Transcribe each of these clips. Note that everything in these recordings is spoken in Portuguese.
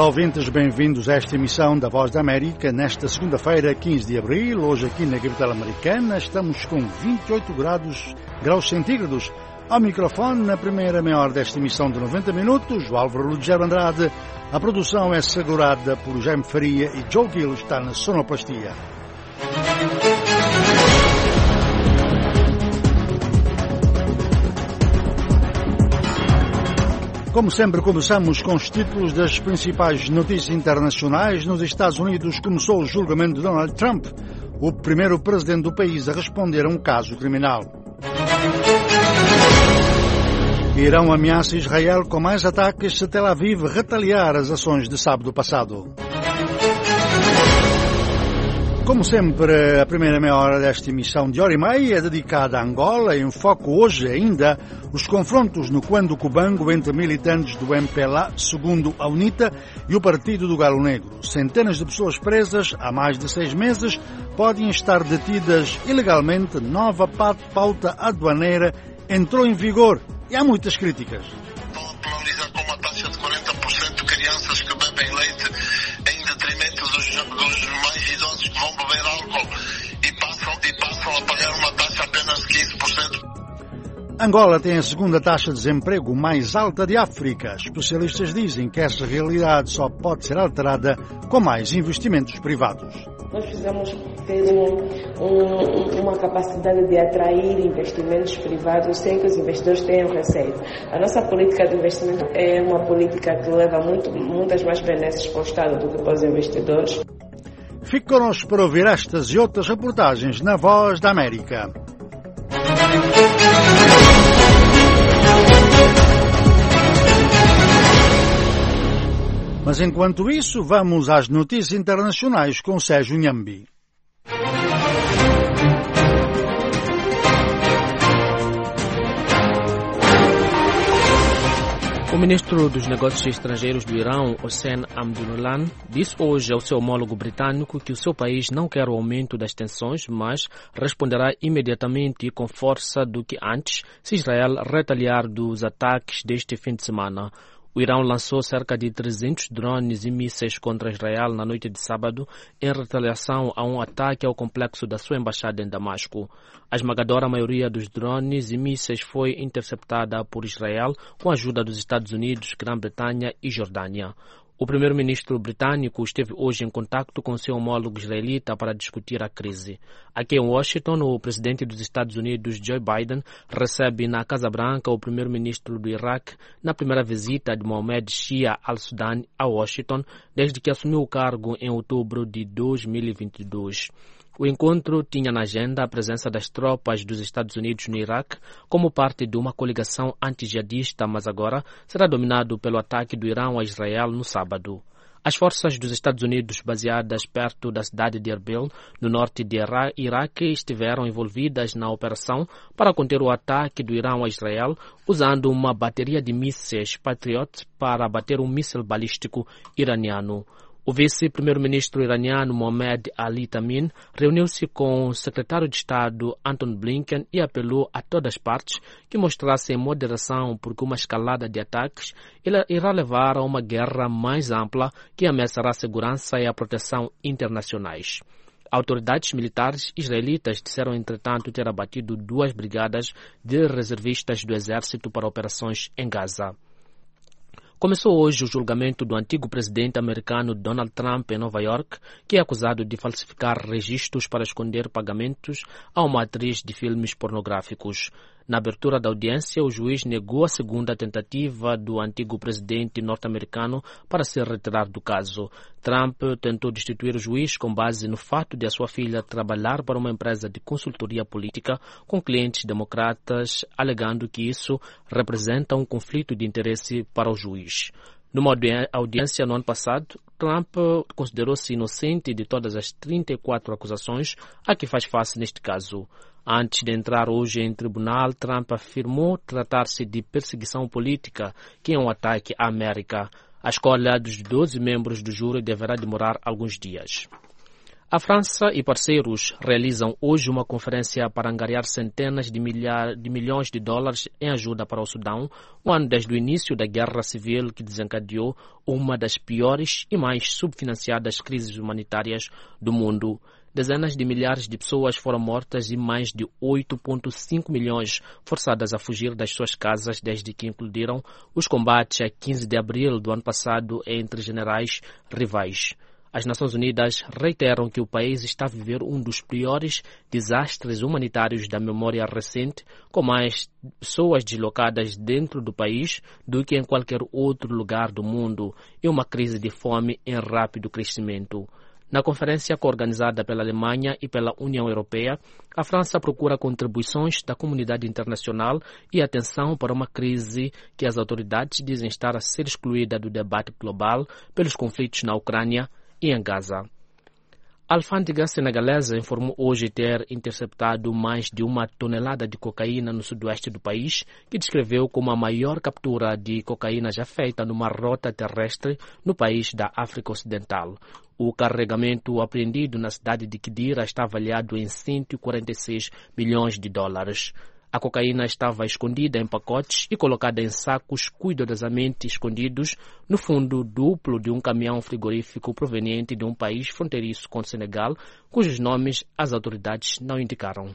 Olá ouvintes, bem-vindos a esta emissão da Voz da América nesta segunda-feira, 15 de abril. Hoje aqui na capital americana estamos com 28 graus centígrados. Ao microfone, na primeira meia hora desta emissão de 90 minutos, o Álvaro Lugero Andrade. A produção é segurada por Jaime Faria e Joe Gill está na sonoplastia. Como sempre, começamos com os títulos das principais notícias internacionais. Nos Estados Unidos começou o julgamento de Donald Trump, o primeiro presidente do país a responder a um caso criminal. Irão ameaça Israel com mais ataques se Tel Aviv retaliar as ações de sábado passado. Como sempre, a primeira meia hora desta emissão de hora e meia é dedicada a Angola. Em foco hoje ainda os confrontos no Cuando Cubango entre militantes do MPLA, segundo a UNITA, e o Partido do Galo Negro. Centenas de pessoas presas há mais de 6 meses podem estar detidas ilegalmente. Nova pauta aduaneira entrou em vigor e há muitas críticas. Estão a penalizar com uma taxa de 40% crianças que bebem leite em detrimento dos mais idosos que vão beber álcool e passam a pagar uma taxa apenas de 15%. Angola tem a segunda taxa de desemprego mais alta de África. Especialistas dizem que essa realidade só pode ser alterada com mais investimentos privados. Nós precisamos ter uma capacidade de atrair investimentos privados sem que os investidores tenham receio. A nossa política de investimento é uma política que leva muitas mais benesses para o Estado do que para os investidores. Fique connosco para ouvir estas e outras reportagens na Voz da América. Mas enquanto isso, vamos às notícias internacionais com Sérgio Nhambi. O ministro dos Negócios Estrangeiros do Irão, Hossein Amdullan, disse hoje ao seu homólogo britânico que o seu país não quer o aumento das tensões, mas responderá imediatamente e com força do que antes se Israel retaliar dos ataques deste fim de semana. O Irão lançou cerca de 300 drones e mísseis contra Israel na noite de sábado em retaliação a um ataque ao complexo da sua embaixada em Damasco. A esmagadora maioria dos drones e mísseis foi interceptada por Israel com a ajuda dos Estados Unidos, Grã-Bretanha e Jordânia. O primeiro-ministro britânico esteve hoje em contato com seu homólogo israelita para discutir a crise. Aqui em Washington, o presidente dos Estados Unidos, Joe Biden, recebe na Casa Branca o primeiro-ministro do Iraque na primeira visita de Mohamed Shia al-Sudani a Washington desde que assumiu o cargo em outubro de 2022. O encontro tinha na agenda a presença das tropas dos Estados Unidos no Iraque como parte de uma coligação anti-jihadista, mas agora será dominado pelo ataque do Irão a Israel no sábado. As forças dos Estados Unidos baseadas perto da cidade de Erbil, no norte de Iraque, estiveram envolvidas na operação para conter o ataque do Irão a Israel, usando uma bateria de mísseis Patriot para abater um míssil balístico iraniano. O vice-primeiro-ministro iraniano Mohammad Ali Tamin reuniu-se com o secretário de Estado Anton Blinken e apelou a todas as partes que mostrassem moderação porque uma escalada de ataques irá levar a uma guerra mais ampla que ameaçará a segurança e a proteção internacionais. Autoridades militares israelitas disseram, entretanto, ter abatido 2 brigadas de reservistas do exército para operações em Gaza. Começou hoje o julgamento do antigo presidente americano Donald Trump em Nova York, que é acusado de falsificar registros para esconder pagamentos a uma atriz de filmes pornográficos. Na abertura da audiência, o juiz negou a segunda tentativa do antigo presidente norte-americano para se retirar do caso. Trump tentou destituir o juiz com base no fato de a sua filha trabalhar para uma empresa de consultoria política com clientes democratas, alegando que isso representa um conflito de interesse para o juiz. Numa audiência no ano passado, Trump considerou-se inocente de todas as 34 acusações a que faz face neste caso. Antes de entrar hoje em tribunal, Trump afirmou tratar-se de perseguição política, que é um ataque à América. A escolha dos 12 membros do júri deverá demorar alguns dias. A França e parceiros realizam hoje uma conferência para angariar centenas de milhões de dólares em ajuda para o Sudão, um ano desde o início da guerra civil que desencadeou uma das piores e mais subfinanciadas crises humanitárias do mundo. Dezenas de milhares de pessoas foram mortas e mais de 8,5 milhões forçadas a fugir das suas casas desde que incluíram os combates a 15 de abril do ano passado entre generais rivais. As Nações Unidas reiteram que o país está a viver um dos piores desastres humanitários da memória recente, com mais pessoas deslocadas dentro do país do que em qualquer outro lugar do mundo, e uma crise de fome em rápido crescimento. Na conferência coorganizada pela Alemanha e pela União Europeia, a França procura contribuições da comunidade internacional e atenção para uma crise que as autoridades dizem estar a ser excluída do debate global pelos conflitos na Ucrânia e em Gaza. A alfândega senegalesa informou hoje ter interceptado mais de 1 tonelada de cocaína no sudoeste do país, que descreveu como a maior captura de cocaína já feita numa rota terrestre no país da África Ocidental. O carregamento apreendido na cidade de Kidira está avaliado em 146 milhões de dólares. A cocaína estava escondida em pacotes e colocada em sacos cuidadosamente escondidos no fundo duplo de um caminhão frigorífico proveniente de um país fronteiriço com o Senegal, cujos nomes as autoridades não indicaram.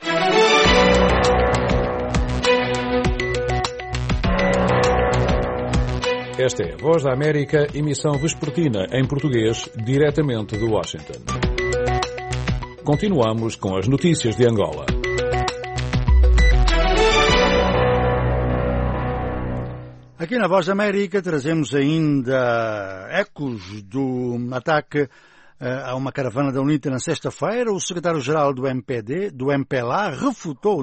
Esta é a Voz da América, emissão vespertina em português, diretamente de Washington. Continuamos com as notícias de Angola. Aqui na Voz da América trazemos ainda ecos do ataque a uma caravana da UNITA na sexta-feira. O secretário-geral do MPLA, refutou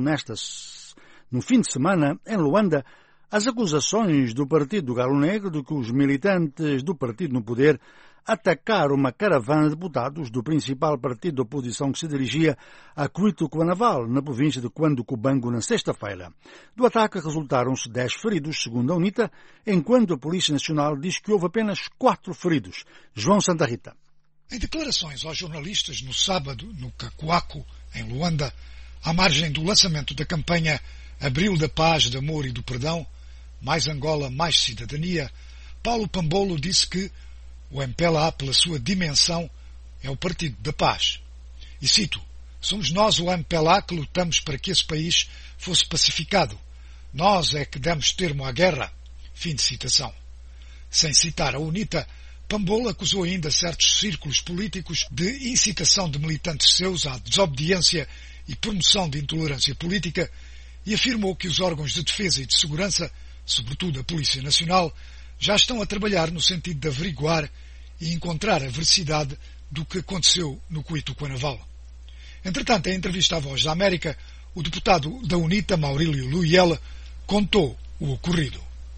no fim de semana, em Luanda, as acusações do Partido do Galo Negro de que os militantes do partido no poder atacaram uma caravana de deputados do principal partido de oposição que se dirigia a Cuito-Cuanaval, na província de Cuando-Cubango, na sexta-feira. Do ataque resultaram-se 10 feridos, segundo a UNITA, enquanto a Polícia Nacional diz que houve apenas 4 feridos. João Santa Rita. Em declarações aos jornalistas no sábado, no Cacoaco, em Luanda, à margem do lançamento da campanha Abril da Paz, do Amor e do Perdão, Mais Angola, Mais Cidadania, Paulo Pambolo disse que o MPLA, pela sua dimensão, é o Partido da Paz. E cito, somos nós o MPLA que lutamos para que esse país fosse pacificado. Nós é que demos termo à guerra. Fim de citação. Sem citar a UNITA, Pambolo acusou ainda certos círculos políticos de incitação de militantes seus à desobediência e promoção de intolerância política e afirmou que os órgãos de defesa e de segurança, sobretudo a Polícia Nacional, já estão a trabalhar no sentido de averiguar e encontrar a veracidade do que aconteceu no Cuito-Cuanaval. Entretanto, em entrevista à Voz da América, o deputado da UNITA, Maurílio Luiel, contou o ocorrido.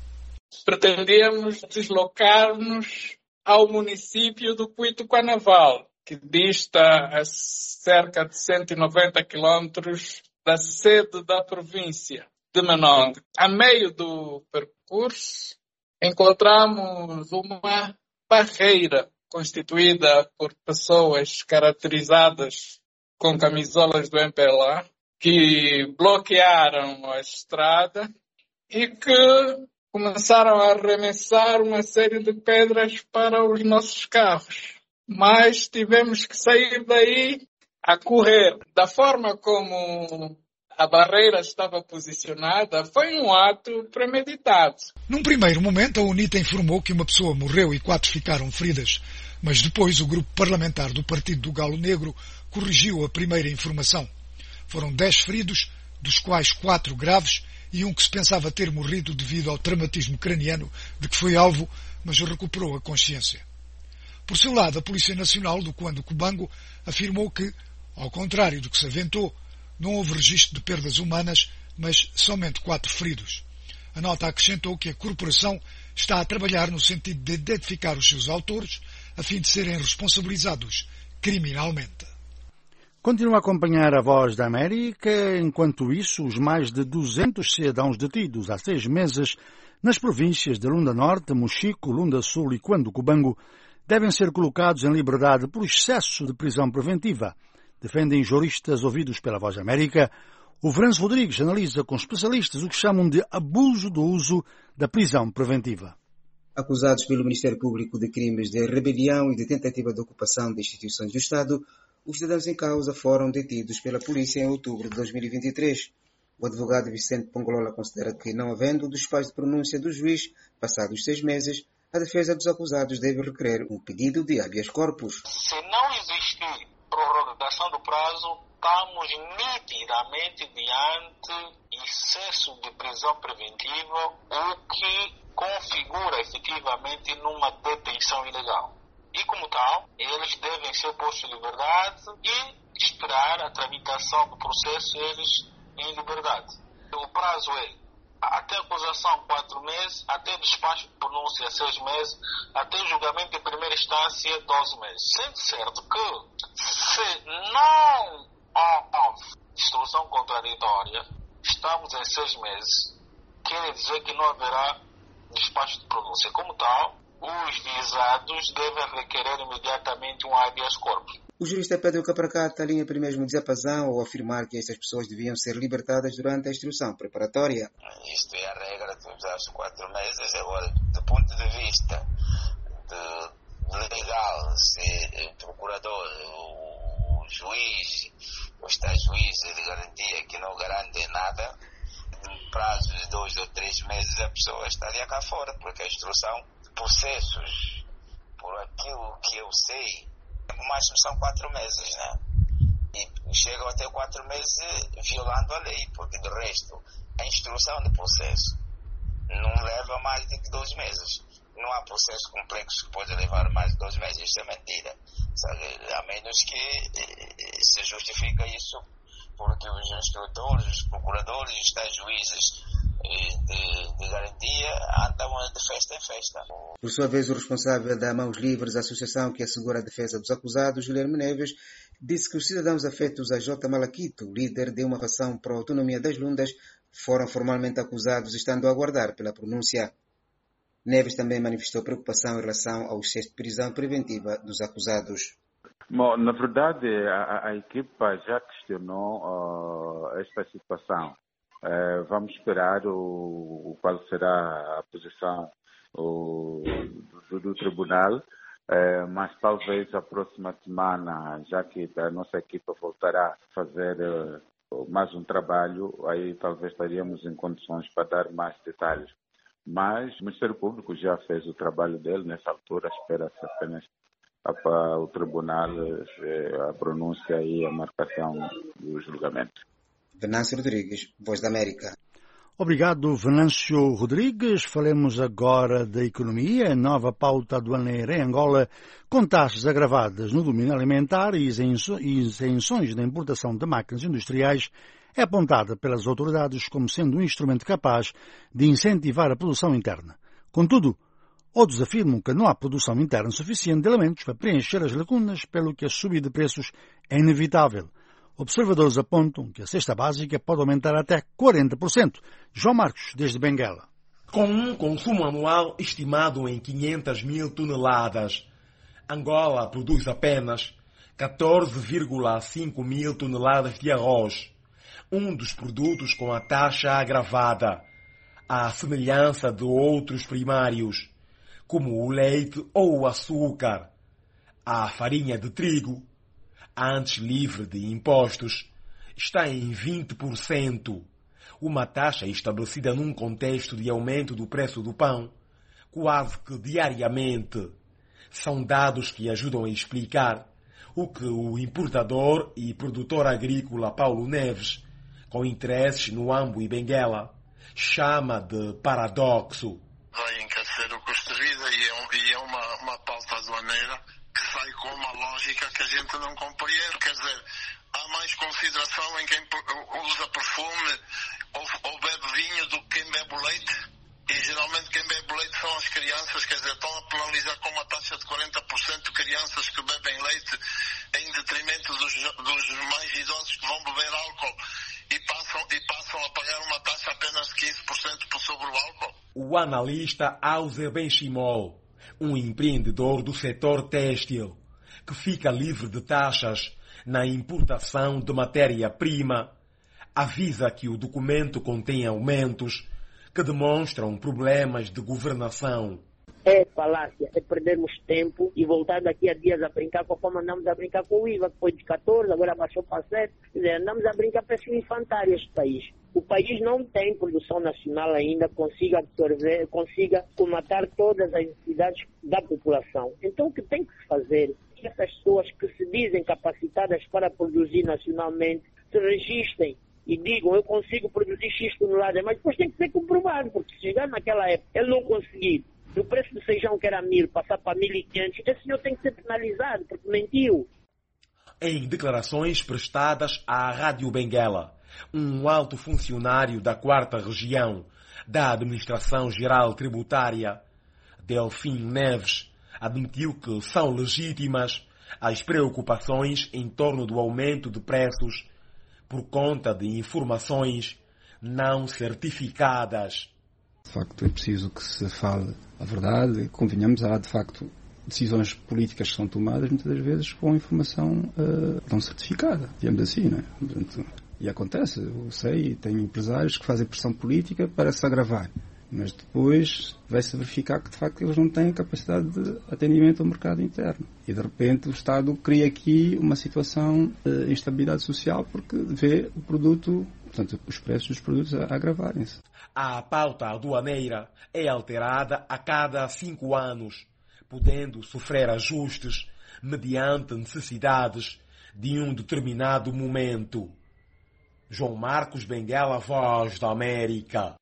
Pretendíamos deslocar-nos ao município do Cuito-Cuanaval, que dista a cerca de 190 quilômetros da sede da província de Menong. A meio do percurso, encontramos uma barreira constituída por pessoas caracterizadas com camisolas do MPLA que bloquearam a estrada e que começaram a arremessar uma série de pedras para os nossos carros. Mas tivemos que sair daí a correr. Da forma como a barreira estava posicionada, foi um ato premeditado. Num primeiro momento, a UNITA informou que uma pessoa morreu e 4 ficaram feridas, mas depois o grupo parlamentar do Partido do Galo Negro corrigiu a primeira informação. Foram 10 feridos, dos quais 4 graves e um que se pensava ter morrido devido ao traumatismo craniano de que foi alvo, mas recuperou a consciência. Por seu lado, a Polícia Nacional do Cuando-Cubango afirmou que, ao contrário do que se aventou, não houve registro de perdas humanas, mas somente 4 feridos. A nota acrescentou que a corporação está a trabalhar no sentido de identificar os seus autores, a fim de serem responsabilizados criminalmente. Continua a acompanhar a Voz da América. Enquanto isso, os mais de 200 cidadãos detidos há 6 meses nas províncias de Lunda Norte, Mochico, Lunda Sul e Cuando-Cubango devem ser colocados em liberdade por excesso de prisão preventiva. Defendem juristas ouvidos pela Voz da América. O Venâncio Rodrigues analisa com especialistas o que chamam de abuso do uso da prisão preventiva. Acusados pelo Ministério Público de crimes de rebelião e de tentativa de ocupação de instituições do Estado, os cidadãos em causa foram detidos pela polícia em outubro de 2023. O advogado Vicente Pongolola considera que, não havendo despacho de pronúncia do juiz, passados 6 meses, a defesa dos acusados deve requerer um pedido de habeas corpus. Se não existir prorrogação do prazo, estamos nitidamente diante excesso de prisão preventiva, o que configura efetivamente numa detenção ilegal. E como tal, eles devem ser postos em liberdade e esperar a tramitação do processo eles em liberdade. O prazo é até acusação 4 meses, até despacho de pronúncia 6 meses, até julgamento em primeira instância 12 meses. Sendo certo que se não houve instrução contraditória, estamos em 6 meses, quer dizer que não haverá despacho de pronúncia. Como tal, os visados devem requerer imediatamente um habeas corpus. O jurista Pedro Capracata alinha por mesmo diapasão ao afirmar que estas pessoas deviam ser libertadas durante a instrução preparatória. Isto é a regra de usar os 4 meses. Agora, do ponto de vista legal, se o procurador, o juiz, ou está juiz de garantia que não garante nada, num prazo de 2 ou 3 meses a pessoa estaria cá fora, porque a instrução de processos, por aquilo que eu sei, o máximo são 4 meses, né? E chegam até 4 meses violando a lei, porque do resto, a instrução do processo não leva mais de 2 meses. Não há processo complexo que pode levar mais de 2 meses, isso é mentira. Sabe? A menos que se justifica isso porque os instrutores, os procuradores, os juízes de garantia andam de festa em festa. Por sua vez, o responsável da Mãos Livres, a associação que assegura a defesa dos acusados, Guilherme Neves, disse que os cidadãos afetos a J. Malaquito, líder de uma fação pró-autonomia das Lundas, foram formalmente acusados, estando a aguardar pela pronúncia. Neves também manifestou preocupação em relação ao excesso de prisão preventiva dos acusados. Bom, na verdade, a equipa já questionou esta situação. Vamos esperar qual será a posição do tribunal, mas talvez a próxima semana, já que a nossa equipa voltará a fazer mais um trabalho, aí talvez estaríamos em condições para dar mais detalhes. Mas o Ministério Público já fez o trabalho dele, nessa altura espera-se apenas para o tribunal a pronúncia e a marcação do julgamento. Venâncio Rodrigues, Voz da América. Obrigado, Venâncio Rodrigues. Falemos agora da economia. A nova pauta aduaneira em Angola, com taxas agravadas no domínio alimentar e isenções da importação de máquinas industriais, é apontada pelas autoridades como sendo um instrumento capaz de incentivar a produção interna. Contudo, outros afirmam que não há produção interna suficiente de elementos para preencher as lacunas, pelo que a subida de preços é inevitável. Observadores apontam que a cesta básica pode aumentar até 40%. João Marcos, desde Benguela. Com um consumo anual estimado em 500 mil toneladas, Angola produz apenas 14,5 mil toneladas de arroz, um dos produtos com a taxa agravada, à semelhança de outros primários, como o leite ou o açúcar. A farinha de trigo, antes livre de impostos, está em 20%, uma taxa estabelecida num contexto de aumento do preço do pão, quase que diariamente. São dados que ajudam a explicar o que o importador e produtor agrícola Paulo Neves, com interesses no Ambo e Benguela, chama de paradoxo. Vai encarecer o custo de vida e é uma pauta aduaneira que sai com uma lógica que a gente não compreende. Quer dizer, há mais consideração em quem usa perfume ou bebe vinho do que quem bebe leite. E geralmente quem bebe leite são as crianças, quer dizer, estão a penalizar com uma taxa de 40% crianças que bebem leite em detrimento dos mais idosos que vão beber álcool e passam a pagar uma taxa apenas de 15% sobre o álcool. O analista Auser Benchimol um empreendedor do setor têxtil, que fica livre de taxas na importação de matéria-prima, avisa que o documento contém aumentos que demonstram problemas de governação. É falácia, é perdermos tempo e voltar daqui a dias a brincar como andamos a brincar com o IVA, que foi de 14, agora baixou para 7. Quer dizer, andamos a brincar para esse infantário este país. O país não tem produção nacional ainda, consiga absorver, consiga comatar todas as necessidades da população. Então o que tem que se fazer é que essas pessoas que se dizem capacitadas para produzir nacionalmente se registrem e digam, eu consigo produzir X toneladas, mas depois tem que ser comprovado, porque se chegar naquela época ele não conseguir, do preço do feijão que era 1.000 passar para 1.500, esse senhor tem que ser penalizado, porque mentiu. Em declarações prestadas à Rádio Benguela, um alto funcionário da 4ª Região da Administração Geral Tributária, Delfim Neves, admitiu que são legítimas as preocupações em torno do aumento de preços por conta de informações não certificadas. De facto, é preciso que se fale a verdade. Convenhamos, há de facto decisões políticas que são tomadas muitas das vezes com informação não certificada, digamos assim, não é? Portanto, e acontece, eu sei, tenho empresários que fazem pressão política para se agravar, mas depois vai-se verificar que de facto eles não têm capacidade de atendimento ao mercado interno. E de repente o Estado cria aqui uma situação de instabilidade social porque vê o produto, portanto, os preços dos produtos a agravarem-se. A pauta aduaneira é alterada a cada 5 anos, podendo sofrer ajustes mediante necessidades de um determinado momento. João Marcos Benguela, Voz da América.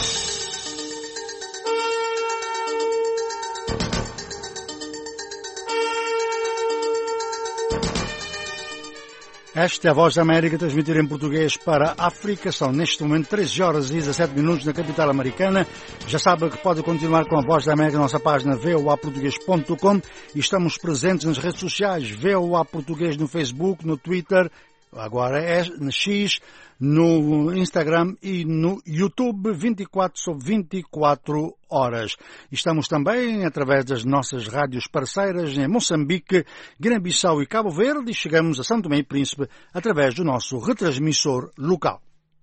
Esta é a Voz da América, transmitir em português para a África. São neste momento 13 horas e 17 minutos na capital americana. Já sabe que pode continuar com a Voz da América na nossa página voaportugues.com e estamos presentes nas redes sociais VOA Português no Facebook, no Twitter, agora é no X, no Instagram e no YouTube 24/24 horas. Estamos também através das nossas rádios parceiras em Moçambique, Guiné-Bissau e Cabo Verde e chegamos a São Tomé e Príncipe através do nosso retransmissor local.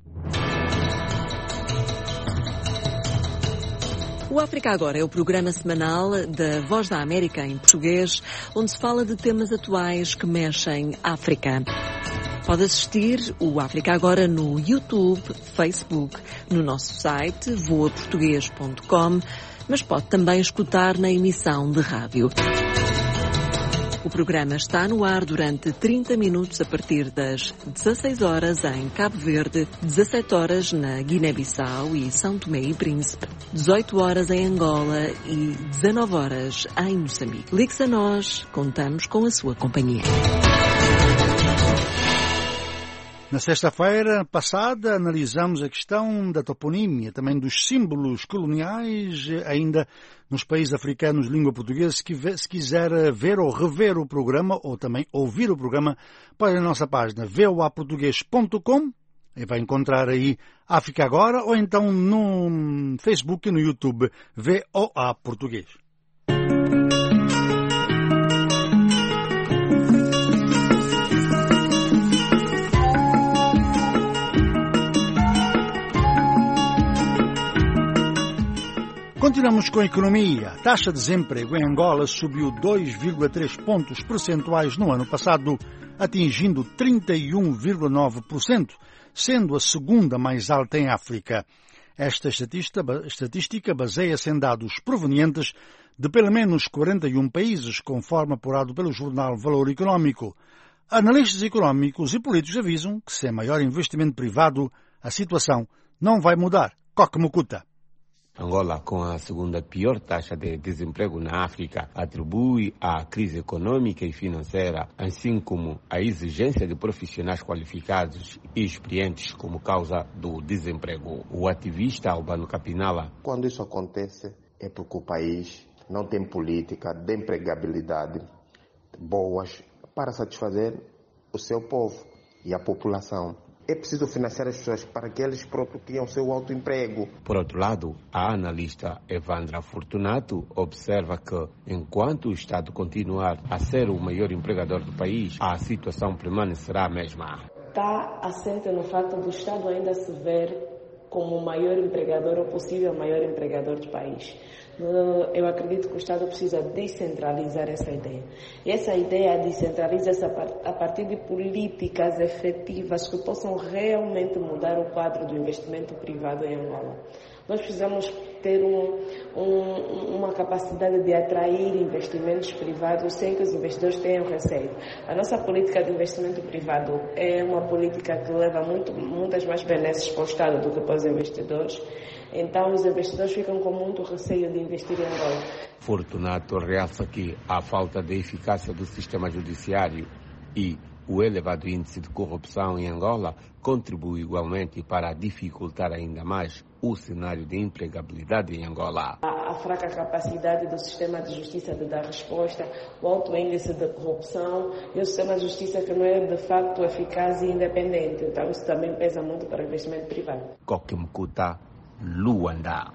O África Agora é o programa semanal da Voz da América em português, onde se fala de temas atuais que mexem África. Pode assistir o África Agora no YouTube, Facebook, no nosso site voaportugues.com, mas pode também escutar na emissão de rádio. O programa está no ar durante 30 minutos a partir das 16 horas em Cabo Verde, 17 horas na Guiné-Bissau e São Tomé e Príncipe, 18 horas em Angola e 19 horas em Moçambique. Ligue-se a nós, contamos com a sua companhia. Na sexta-feira passada analisamos a questão da toponímia, também dos símbolos coloniais, ainda nos países africanos de língua portuguesa. Se quiser ver ou rever o programa, ou também ouvir o programa, pode ir na nossa página voaportugues.com e vai encontrar aí África Agora, ou então no Facebook e no YouTube VOA Português. Continuamos com a economia. A taxa de desemprego em Angola subiu 2,3 pontos percentuais no ano passado, atingindo 31,9%, sendo a segunda mais alta em África. Esta estatística baseia-se em dados provenientes de pelo menos 41 países, conforme apurado pelo jornal Valor Económico. Analistas económicos e políticos avisam que, sem maior investimento privado, a situação não vai mudar. Coque Mucuta. Angola, com a segunda pior taxa de desemprego na África, atribui à crise econômica e financeira, assim como a exigência de profissionais qualificados e experientes como causa do desemprego. O ativista Albano Capinala: quando isso acontece é porque o país não tem política de empregabilidade boas para satisfazer o seu povo e a população. É preciso financiar as pessoas para que eles próprios tenham o seu autoemprego. Por outro lado, a analista Evandra Fortunato observa que, enquanto o Estado continuar a ser o maior empregador do país, a situação permanecerá a mesma. Está assente no facto do Estado ainda se ver como o maior empregador ou possível maior empregador do país. Eu acredito que o Estado precisa descentralizar essa ideia. E essa ideia descentraliza-se a partir de políticas efetivas que possam realmente mudar o quadro do investimento privado em Angola. Nós precisamos ter uma capacidade de atrair investimentos privados sem que os investidores tenham receio. A nossa política de investimento privado é uma política que leva muitas mais benesses para o Estado do que para os investidores. Então, os investidores ficam com muito receio de investir em Angola. Fortunato realça que a falta de eficácia do sistema judiciário e o elevado índice de corrupção em Angola contribui igualmente para dificultar ainda mais o cenário de empregabilidade em Angola. A fraca capacidade do sistema de justiça de dar resposta, o alto índice de corrupção e o sistema de justiça que não é de facto eficaz e independente. Então, isso também pesa muito para o investimento privado. Kokimkuta, Luanda.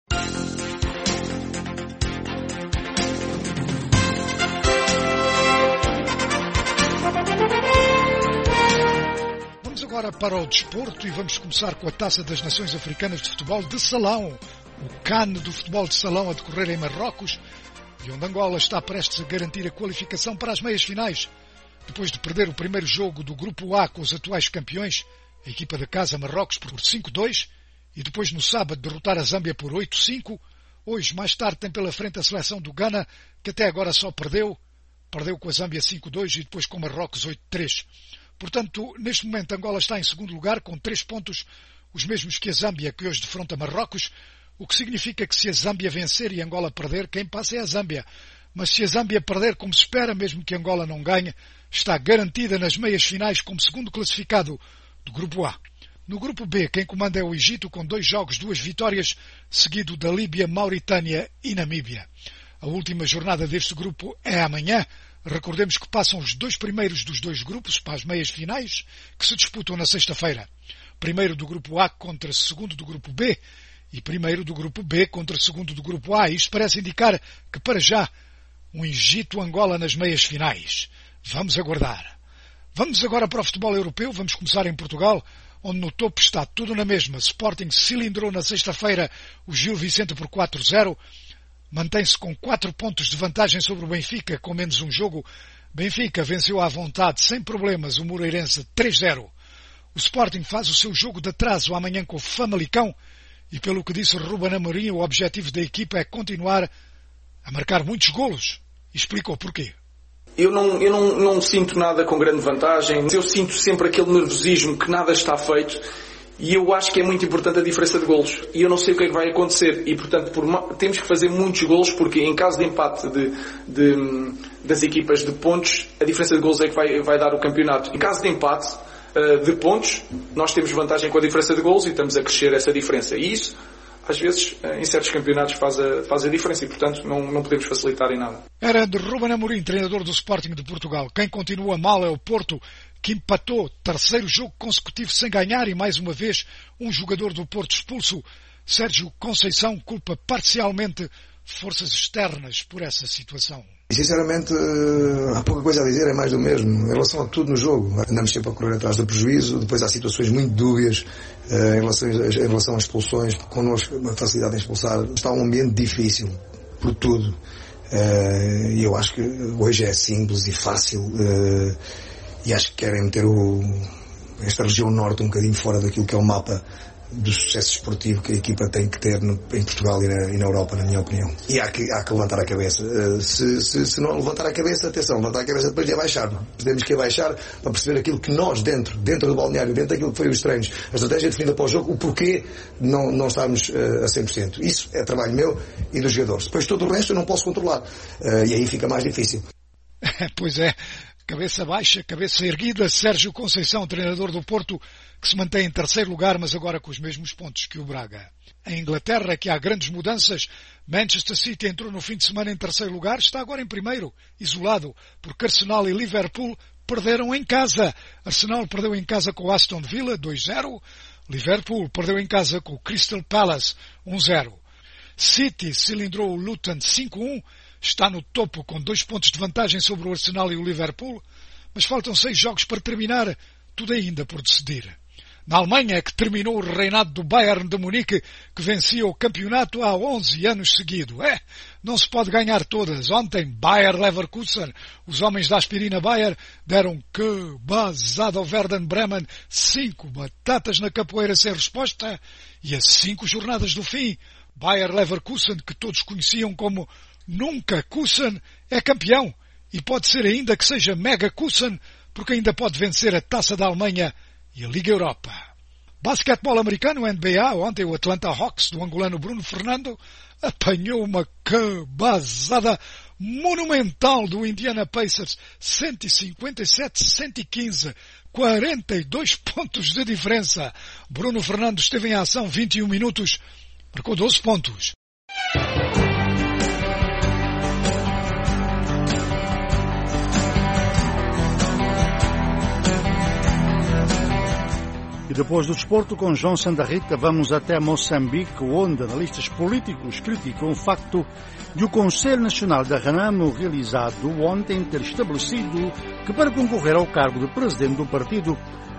Vamos agora para o desporto e vamos começar com a Taça das Nações Africanas de Futebol de Salão. O CAN do futebol de salão a decorrer em Marrocos e onde Angola está prestes a garantir a qualificação para as meias finais. Depois de perder o primeiro jogo do Grupo A com os atuais campeões, a equipa da casa Marrocos por 5-2, e depois no sábado derrotar a Zâmbia por 8-5, hoje mais tarde tem pela frente a seleção do Ghana, que até agora só perdeu com a Zâmbia 5-2 e depois com Marrocos 8-3. Portanto, neste momento Angola está em segundo lugar com 3 pontos, os mesmos que a Zâmbia, que hoje defronta Marrocos, o que significa que se a Zâmbia vencer e Angola perder, quem passa é a Zâmbia. Mas se a Zâmbia perder, como se espera, mesmo que Angola não ganhe, está garantida nas meias finais como segundo classificado do Grupo A. No Grupo B, quem comanda é o Egito, com 2 jogos, 2 vitórias, seguido da Líbia, Mauritânia e Namíbia. A última jornada deste grupo é amanhã. Recordemos que passam os 2 primeiros dos 2 grupos para as meias finais, que se disputam na sexta-feira. Primeiro do Grupo A contra segundo do Grupo B e primeiro do Grupo B contra segundo do Grupo A. Isto parece indicar que, para já, um Egito-Angola nas meias finais. Vamos aguardar. Vamos agora para o futebol europeu. Vamos começar em Portugal, onde no topo está tudo na mesma. Sporting cilindrou na sexta-feira o Gil Vicente por 4-0. Mantém-se com 4 pontos de vantagem sobre o Benfica, com menos um jogo. Benfica venceu à vontade, sem problemas, o Moreirense 3-0. O Sporting faz o seu jogo de atraso amanhã com o Famalicão e, pelo que disse Ruben Amorim, o objetivo da equipa é continuar a marcar muitos golos. E explicou porquê. Eu não sinto nada com grande vantagem. Eu sinto sempre aquele nervosismo que nada está feito. E eu acho que é muito importante a diferença de golos. E eu não sei o que é que vai acontecer. E, portanto, temos que fazer muitos golos, porque em caso de empate das equipas de pontos, a diferença de golos é que vai dar o campeonato. Em caso de empate de pontos, nós temos vantagem com a diferença de golos e estamos a crescer essa diferença. E isso, às vezes, em certos campeonatos faz a diferença e, portanto, não podemos facilitar em nada. Era de Ruben Amorim, treinador do Sporting de Portugal. Quem continua mal é o Porto, que empatou, 3º jogo consecutivo sem ganhar e, mais uma vez, um jogador do Porto expulso. Sérgio Conceição culpa parcialmente forças externas por essa situação. Sinceramente, há pouca coisa a dizer, é mais do mesmo. Em relação a tudo no jogo, andamos sempre a correr atrás do prejuízo, depois há situações muito dúbias em relação às expulsões, connosco uma facilidade em expulsar. Está um ambiente difícil, por tudo. E eu acho que hoje é simples e fácil, e acho que querem meter esta região norte um bocadinho fora daquilo que é o mapa do sucesso esportivo que a equipa tem que ter em Portugal e na Europa, na minha opinião. E há que levantar a cabeça. Se não levantar a cabeça, atenção, levantar a cabeça depois de abaixar. Temos que abaixar para perceber aquilo que nós, dentro do balneário, dentro daquilo que foi os treinos, a estratégia definida para o jogo, o porquê não estarmos a 100%. Isso é trabalho meu e dos jogadores. Depois todo o resto eu não posso controlar. E aí fica mais difícil. Pois é. Cabeça baixa, cabeça erguida, Sérgio Conceição, treinador do Porto, que se mantém em 3º lugar, mas agora com os mesmos pontos que o Braga. Em Inglaterra, que há grandes mudanças, Manchester City entrou no fim de semana em 3º lugar, está agora em 1º, isolado, porque Arsenal e Liverpool perderam em casa. Arsenal perdeu em casa com o Aston Villa 2-0. Liverpool perdeu em casa com o Crystal Palace 1-0. City cilindrou o Luton 5-1. Está no topo com 2 pontos de vantagem sobre o Arsenal e o Liverpool. Mas faltam 6 jogos para terminar. Tudo ainda por decidir. Na Alemanha, que terminou o reinado do Bayern de Munique, que vencia o campeonato há 11 anos seguidos. Não se pode ganhar todas. Ontem, Bayer Leverkusen, os homens da aspirina Bayer, deram que basada ao Werder Bremen, 5 batatas na capoeira sem resposta, e a 5 jornadas do fim, Bayer Leverkusen, que todos conheciam como Nunca Kusen, é campeão, e pode ser ainda que seja Mega Kusen, porque ainda pode vencer a Taça da Alemanha e a Liga Europa. Basquetebol americano, NBA, ontem o Atlanta Hawks, do angolano Bruno Fernando, apanhou uma cabazada monumental do Indiana Pacers, 157-115, 42 pontos de diferença. Bruno Fernando esteve em ação 21 minutos, marcou 12 pontos. E depois do desporto, com João Sandarrita, vamos até Moçambique, onde analistas políticos criticam o facto de o Conselho Nacional da Renamo, realizado ontem, ter estabelecido que para concorrer ao cargo de presidente do partido,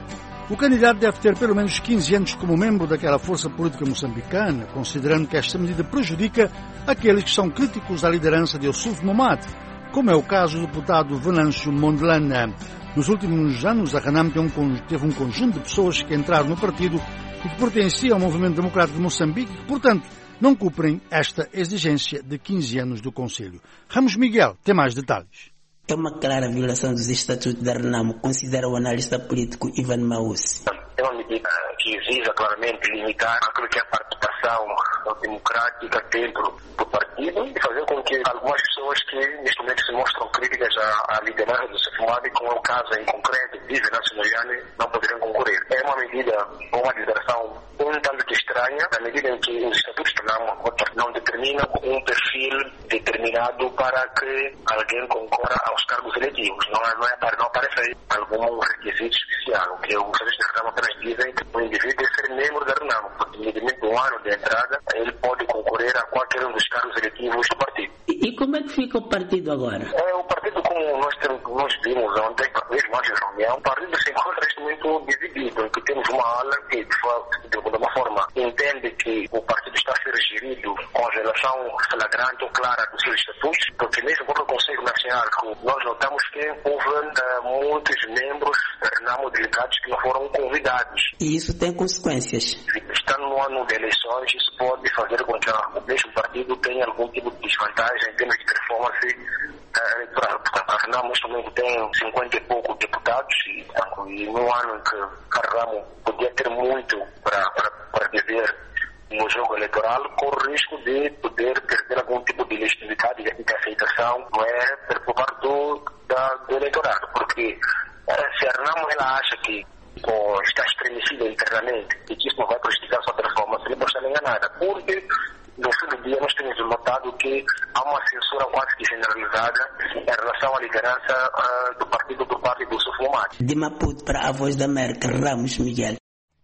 o candidato deve ter pelo menos 15 anos como membro daquela força política moçambicana, considerando que esta medida prejudica aqueles que são críticos da liderança de Ossuf Momad, como é o caso do deputado Venâncio Mondelana. Nos últimos anos, a Renamo teve um conjunto de pessoas que entraram no partido e que pertenciam ao Movimento Democrático de Moçambique e que, portanto, não cumprem esta exigência de 15 anos do Conselho. Ramos Miguel tem mais detalhes. É uma clara violação dos estatutos da Renamo, considera o analista político Ivan Maussi. É uma medida que visa claramente limitar aquilo que é a participação democrática dentro do partido e fazer com que algumas pessoas que neste momento se mostram críticas à liderança do Sefumadi, como é o caso em concreto de Venâncio Moyane, não poderão concorrer. É uma medida, uma legislação um tanto estranha, na medida em que os estatutos não determinam um perfil determinado para que alguém concorra aos cargos eletivos. Não aparece aí algum requisito especial. O que os estatutos da Renamo apenas dizem que o indivíduo deve ser membro da Renamo, porque independentemente do ano de entrada, ele pode concorrer a qualquer um dos cargos eletivos do partido. E como é que fica o partido agora? O partido, como nós vimos ontem, mesmo antes da reunião, o partido se encontra neste momento dividido, em que temos uma ala que, de alguma forma, entende que o partido está a ser gerido com relação flagrante ou clara dos seus estatutos, porque mesmo para o Conselho Nacional, nós notamos que houve muitos membros Renamo delegados que não foram convidados. E isso tem consequências? Estando no ano de eleições, isso pode fazer com que o mesmo partido tenha algum tipo de desvantagem em termos de performance eleitoral. Portanto, a Renamo neste momento tem 50 e poucos deputados e no ano em que a Renamo podia ter muito para dizer no jogo eleitoral, com o risco de poder perder algum tipo de legitimidade e de aceitação, não é, por parte do eleitorado. Porque se a Renamo ela acha que está estremecida internamente e que isso não vai prejudicar a sua performance, ele pode estar enganada. Porque no fim do dia nós temos notado que há uma censura quase que generalizada em relação à liderança do partido por parte do Ossuf Momad. De Maputo para a Voz da América, Ramos Miguel.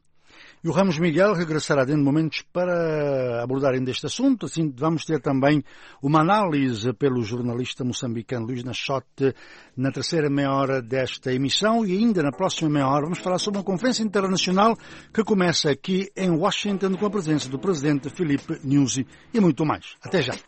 E o Ramos Miguel regressará dentro de momentos para abordar ainda este assunto. Assim, vamos ter também uma análise pelo jornalista moçambicano Luís Nachote na terceira meia hora desta emissão e ainda na próxima meia hora vamos falar sobre uma conferência internacional que começa aqui em Washington com a presença do presidente Filipe Nyusi e muito mais. Até já.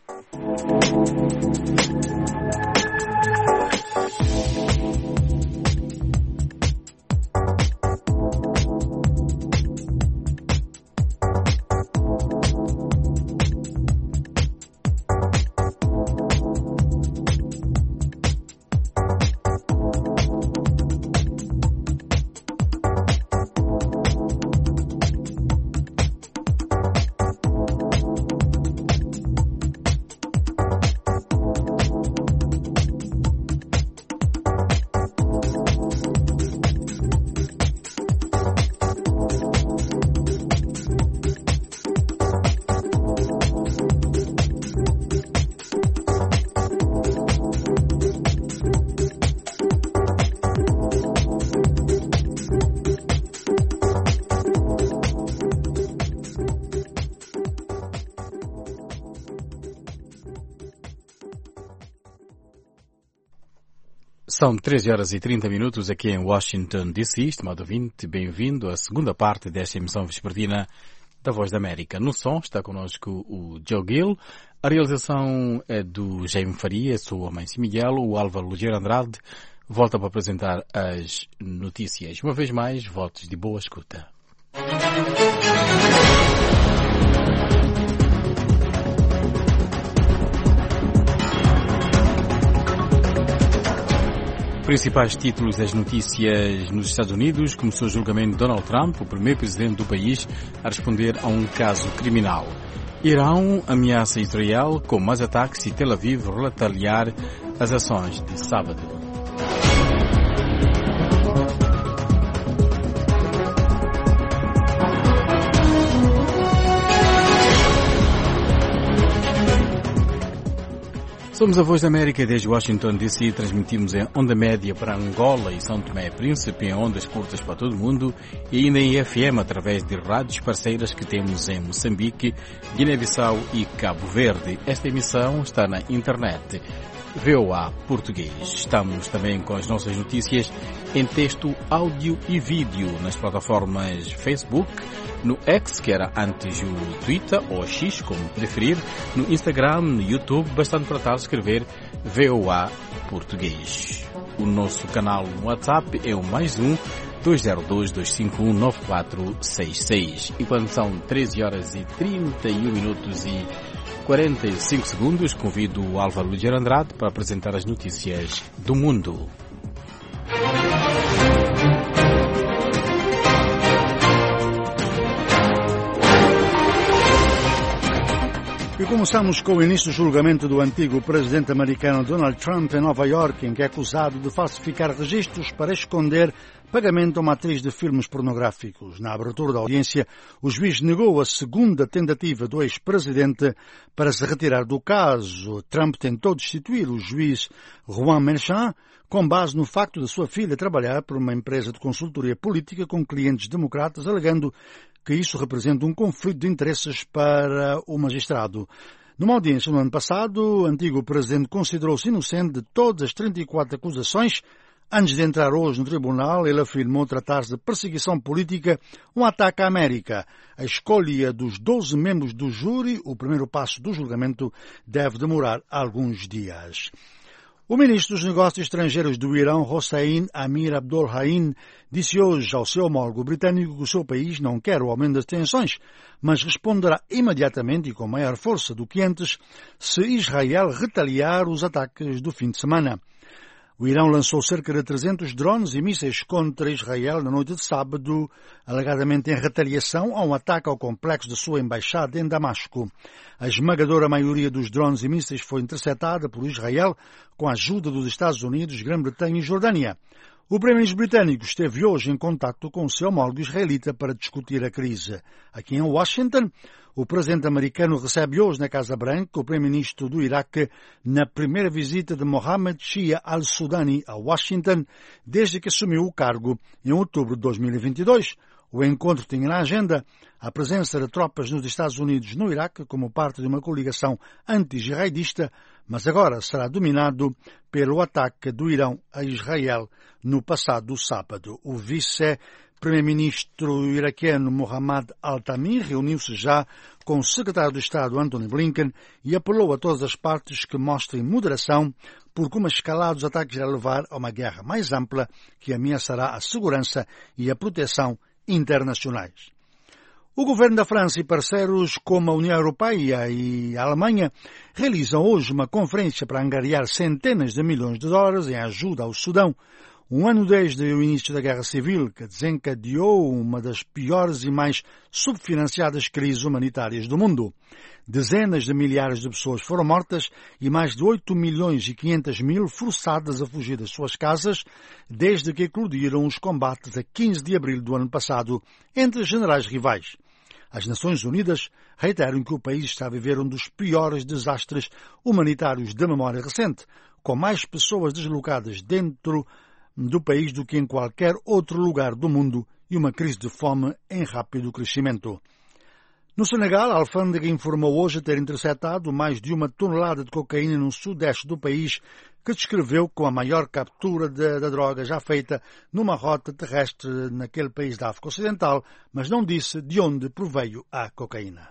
São 13h30 aqui em Washington, D.C. Estimado ouvinte, bem-vindo à segunda parte desta emissão vespertina da Voz da América. No som está connosco o Joe Gill, a realização é do Jaime Faria, sou a Mãe Miguel, o Álvaro Ligeiro Andrade volta para apresentar as notícias. Uma vez mais, votos de boa escuta. Principais títulos das notícias nos Estados Unidos. Começou o julgamento de Donald Trump, o primeiro presidente do país a responder a um caso criminal. Irão ameaça Israel com mais ataques e Tel Aviv retaliar as ações de sábado. Somos a Voz da América desde Washington, D.C. Transmitimos em onda média para Angola e São Tomé e Príncipe, em ondas curtas para todo o mundo e ainda em FM através de rádios parceiras que temos em Moçambique, Guiné-Bissau e Cabo Verde. Esta emissão está na internet. VOA Português. Estamos também com as nossas notícias em texto, áudio e vídeo nas plataformas Facebook, no X, que era antes o Twitter, ou X, como preferir, no Instagram, no YouTube, bastante para tal escrever VOA Português. O nosso canal no WhatsApp é o +1 202-251 9466. E quando são 13h31 e 45 segundos, convido o Álvaro Ligeiro Andrade para apresentar as notícias do mundo. E começamos com o início do julgamento do antigo presidente americano Donald Trump em Nova York, em que é acusado de falsificar registros para esconder pagamento a uma atriz de filmes pornográficos. Na abertura da audiência, o juiz negou a segunda tentativa do ex-presidente para se retirar do caso. Trump tentou destituir o juiz Juan Merchan com base no facto de sua filha trabalhar por uma empresa de consultoria política com clientes democratas, alegando que isso representa um conflito de interesses para o magistrado. Numa audiência no ano passado, o antigo presidente considerou-se inocente de todas as 34 acusações. Antes de entrar hoje no tribunal, ele afirmou tratar-se de perseguição política, um ataque à América. A escolha dos 12 membros do júri, o primeiro passo do julgamento, deve demorar alguns dias. O ministro dos Negócios Estrangeiros do Irão, Hossein Amir Abdollahian, disse hoje ao seu homólogo britânico que o seu país não quer o aumento das tensões, mas responderá imediatamente e com maior força do que antes se Israel retaliar os ataques do fim de semana. O Irão lançou cerca de 300 drones e mísseis contra Israel na noite de sábado, alegadamente em retaliação a um ataque ao complexo da sua embaixada em Damasco. A esmagadora maioria dos drones e mísseis foi interceptada por Israel com a ajuda dos Estados Unidos, Grã-Bretanha e Jordânia. O primeiro-ministro britânico esteve hoje em contacto com o seu homólogo israelita para discutir a crise. Aqui em Washington, o presidente americano recebe hoje na Casa Branca o primeiro-ministro do Iraque na primeira visita de Mohammed Shia al-Sudani a Washington desde que assumiu o cargo em outubro de 2022. O encontro tinha na agenda a presença de tropas nos Estados Unidos no Iraque como parte de uma coligação anti-jihadista, mas agora será dominado pelo ataque do Irão a Israel no passado sábado. O vice-primeiro-ministro iraquiano Mohammad al-Tamir reuniu-se já com o secretário de Estado Antony Blinken e apelou a todas as partes que mostrem moderação, porque uma escalada dos ataques irá levar a uma guerra mais ampla que ameaçará a segurança e a proteção internacionais. O governo da França e parceiros como a União Europeia e a Alemanha realizam hoje uma conferência para angariar centenas de milhões de dólares em ajuda ao Sudão, um ano desde o início da Guerra Civil, que desencadeou uma das piores e mais subfinanciadas crises humanitárias do mundo. Dezenas de milhares de pessoas foram mortas e mais de 8 milhões e 500 mil forçadas a fugir das suas casas desde que eclodiram os combates a 15 de abril do ano passado entre generais rivais. As Nações Unidas reiteram que o país está a viver um dos piores desastres humanitários da memória recente, com mais pessoas deslocadas dentro do país do que em qualquer outro lugar do mundo e uma crise de fome em rápido crescimento. No Senegal, a alfândega informou hoje ter interceptado mais de 1 tonelada de cocaína no sudeste do país, que descreveu como a maior captura da droga já feita numa rota terrestre naquele país da África Ocidental, mas não disse de onde proveio a cocaína.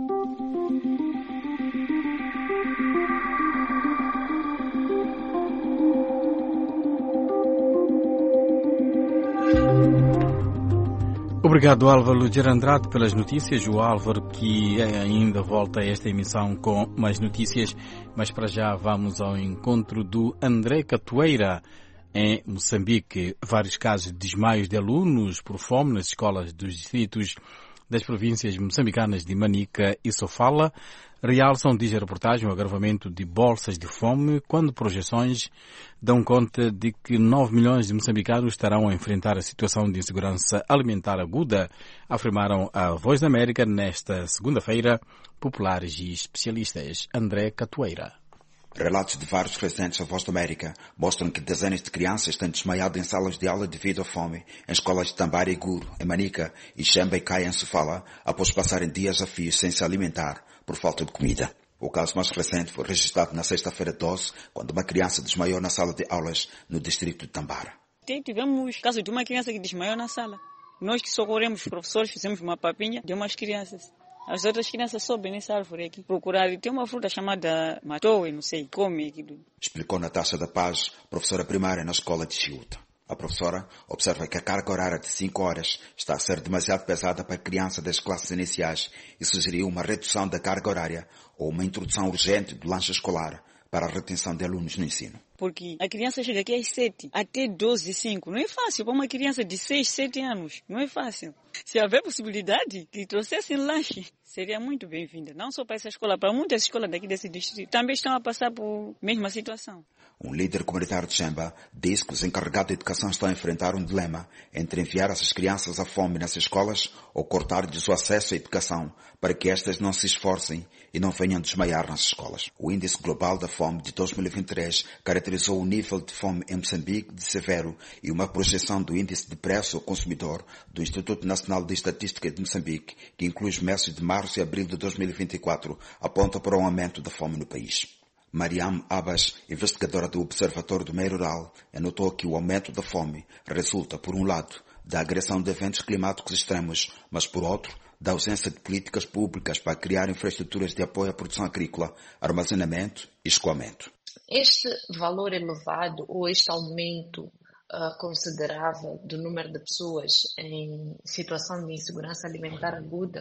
Obrigado, Álvaro Gerandrade, pelas notícias. O Álvaro que ainda volta a esta emissão com mais notícias, mas para já vamos ao encontro do André Catoeira, em Moçambique. Vários casos de desmaios de alunos por fome nas escolas dos distritos das províncias moçambicanas de Manica e Sofala realçam, diz a reportagem, o agravamento de bolsas de fome, quando projeções dão conta de que 9 milhões de moçambicanos estarão a enfrentar a situação de insegurança alimentar aguda, afirmaram a Voz da América nesta segunda-feira populares e especialistas. André Catoeira. Relatos de vários residentes da Voz da América mostram que dezenas de crianças têm desmaiado em salas de aula devido à fome em escolas de Tambara e Guru, em Manica, e Xemba e Caia, em Sofala, após passarem dias a fio sem se alimentar por falta de comida. O caso mais recente foi registrado na sexta-feira 12, quando uma criança desmaiou na sala de aulas no distrito de Tambara. Tivemos o caso de uma criança que desmaiou na sala. Nós que socorremos os professores, fizemos uma papinha de umas crianças. As outras crianças sobem nessa árvore aqui, procurar. Tem uma fruta chamada matoe, não sei, come aquilo. Explicou Natasha da Paz, professora primária na escola de Chiuta. A professora observa que a carga horária de 5 horas está a ser demasiado pesada para a criança das classes iniciais e sugeriu uma redução da carga horária ou uma introdução urgente do lanche escolar para a retenção de alunos no ensino. Porque a criança chega aqui às 7, até 12, 5. Não é fácil para uma criança de 6, 7 anos. Não é fácil. Se houver possibilidade que trouxessem lanche, seria muito bem-vinda. Não só para essa escola, para muitas escolas daqui desse distrito. Também estão a passar por mesma situação. Um líder comunitário de Xemba diz que os encarregados de educação estão a enfrentar um dilema entre enviar essas crianças à fome nessas escolas ou cortar-lhes o acesso à educação para que estas não se esforcem e não venham desmaiar nas escolas. O Índice Global da Fome de 2023 caracterizou o nível de fome em Moçambique de severo e uma projeção do Índice de Preço ao Consumidor do Instituto Nacional de Estatística de Moçambique, que inclui os meses de março e abril de 2024, aponta para um aumento da fome no país. Mariam Abbas, investigadora do Observatório do Meio Rural, anotou que o aumento da fome resulta, por um lado, da agressão de eventos climáticos extremos, mas, por outro, da ausência de políticas públicas para criar infraestruturas de apoio à produção agrícola, armazenamento e escoamento. Este valor elevado ou este aumento considerável do número de pessoas em situação de insegurança alimentar aguda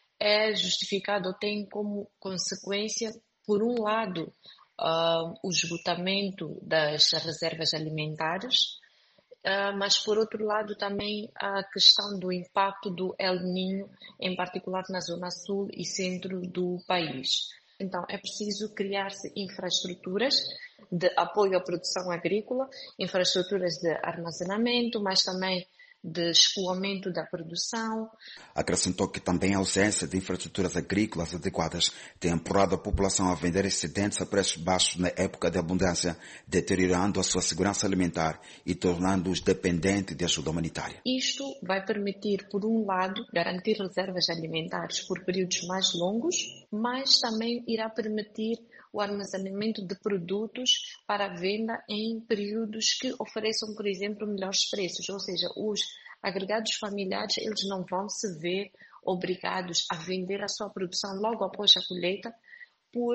é justificado ou tem como consequência, por um lado, o esgotamento das reservas alimentares, mas por outro lado também a questão do impacto do El Niño, em particular na zona sul e centro do país. Então é preciso criar-se infraestruturas de apoio à produção agrícola, infraestruturas de armazenamento, mas também de escoamento da produção. Acrescentou que também a ausência de infraestruturas agrícolas adequadas tem empurrado a população a vender excedentes a preços baixos na época de abundância, deteriorando a sua segurança alimentar e tornando-os dependentes de ajuda humanitária. Isto vai permitir, por um lado, garantir reservas alimentares por períodos mais longos, mas também irá permitir o armazenamento de produtos para a venda em períodos que ofereçam, por exemplo, melhores preços, ou seja, os agregados familiares eles não vão se ver obrigados a vender a sua produção logo após a colheita por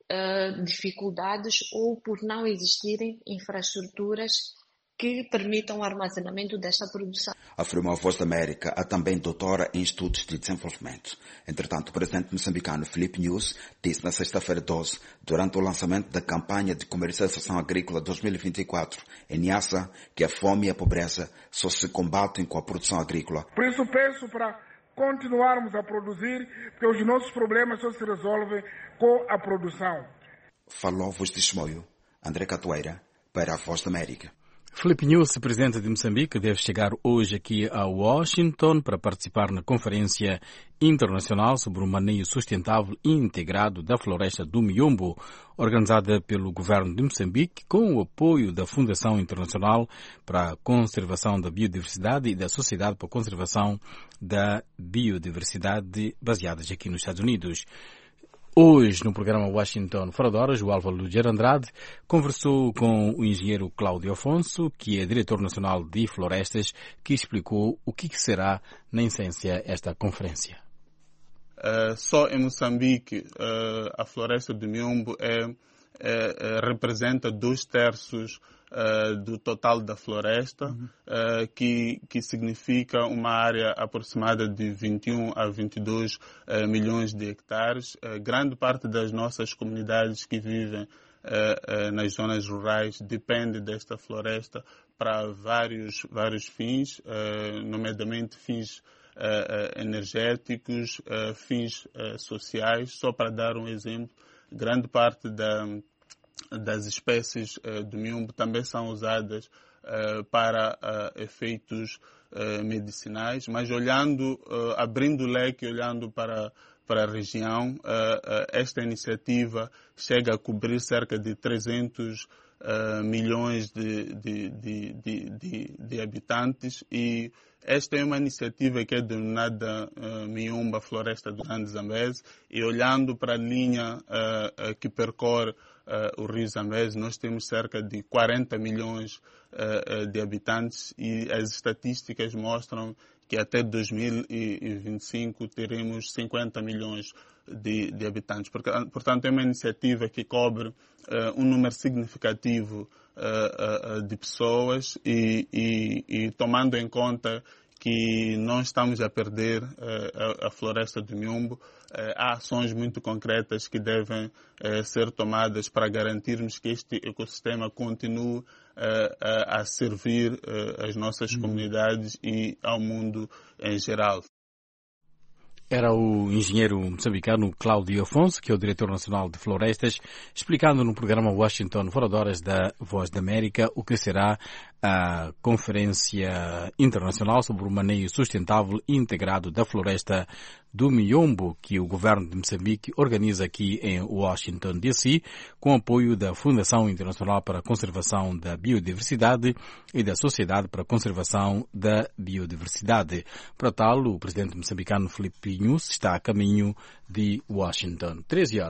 dificuldades ou por não existirem infraestruturas que permitam o armazenamento desta produção. Afirmou a Voz da América, a também doutora em Estudos de Desenvolvimento. Entretanto, o presidente moçambicano Filipe Nunes disse na sexta-feira 12, durante o lançamento da campanha de comercialização agrícola 2024 em Niassa, que a fome e a pobreza só se combatem com a produção agrícola. Por isso peço para continuarmos a produzir, porque os nossos problemas só se resolvem com a produção. Falou a Voz de Chimoio, André Catoeira, para a Voz da América. Filipe Nunes, presidente de Moçambique, deve chegar hoje aqui a Washington para participar na Conferência Internacional sobre o Manejo Sustentável e Integrado da Floresta do Miombo, organizada pelo governo de Moçambique com o apoio da Fundação Internacional para a Conservação da Biodiversidade e da Sociedade para a Conservação da Biodiversidade, baseadas aqui nos Estados Unidos. Hoje, no programa Washington Fora de Horas, o Álvaro Luger Andrade conversou com o engenheiro Cláudio Afonso, que é diretor nacional de florestas, que explicou o que será, na essência, esta conferência. Só em Moçambique, a floresta do Miombo representa 2/3 do total da floresta, que significa uma área aproximada de 21 a 22 milhões de hectares. Grande parte das nossas comunidades que vivem nas zonas rurais depende desta floresta para vários fins, nomeadamente fins energéticos, fins sociais. Só para dar um exemplo, grande parte das espécies do miombo também são usadas para efeitos medicinais, mas abrindo o leque, olhando para a região, esta iniciativa chega a cobrir cerca de 300 milhões de habitantes, e esta é uma iniciativa que é denominada Miomba Floresta do Grande Zambeze, e olhando para a linha que percorre o Rio Zambeze, nós temos cerca de 40 milhões de habitantes, e as estatísticas mostram que até 2025 teremos 50 milhões de habitantes. Portanto, é uma iniciativa que cobre um número significativo de pessoas, e tomando em conta que não estamos a perder a floresta do Miombo, há ações muito concretas que devem ser tomadas para garantirmos que este ecossistema continue a servir as nossas comunidades e ao mundo em geral. Era o engenheiro moçambicano Cláudio Afonso, que é o diretor nacional de florestas, explicando no programa Washington Fora de Horas da Voz da América o que será a Conferência Internacional sobre o Manejo Sustentável e Integrado da Floresta do Miombo, que o governo de Moçambique organiza aqui em Washington, D.C., com apoio da Fundação Internacional para a Conservação da Biodiversidade e da Sociedade para a Conservação da Biodiversidade. Para tal, o presidente moçambicano Filipe Nyusi está a caminho de Washington.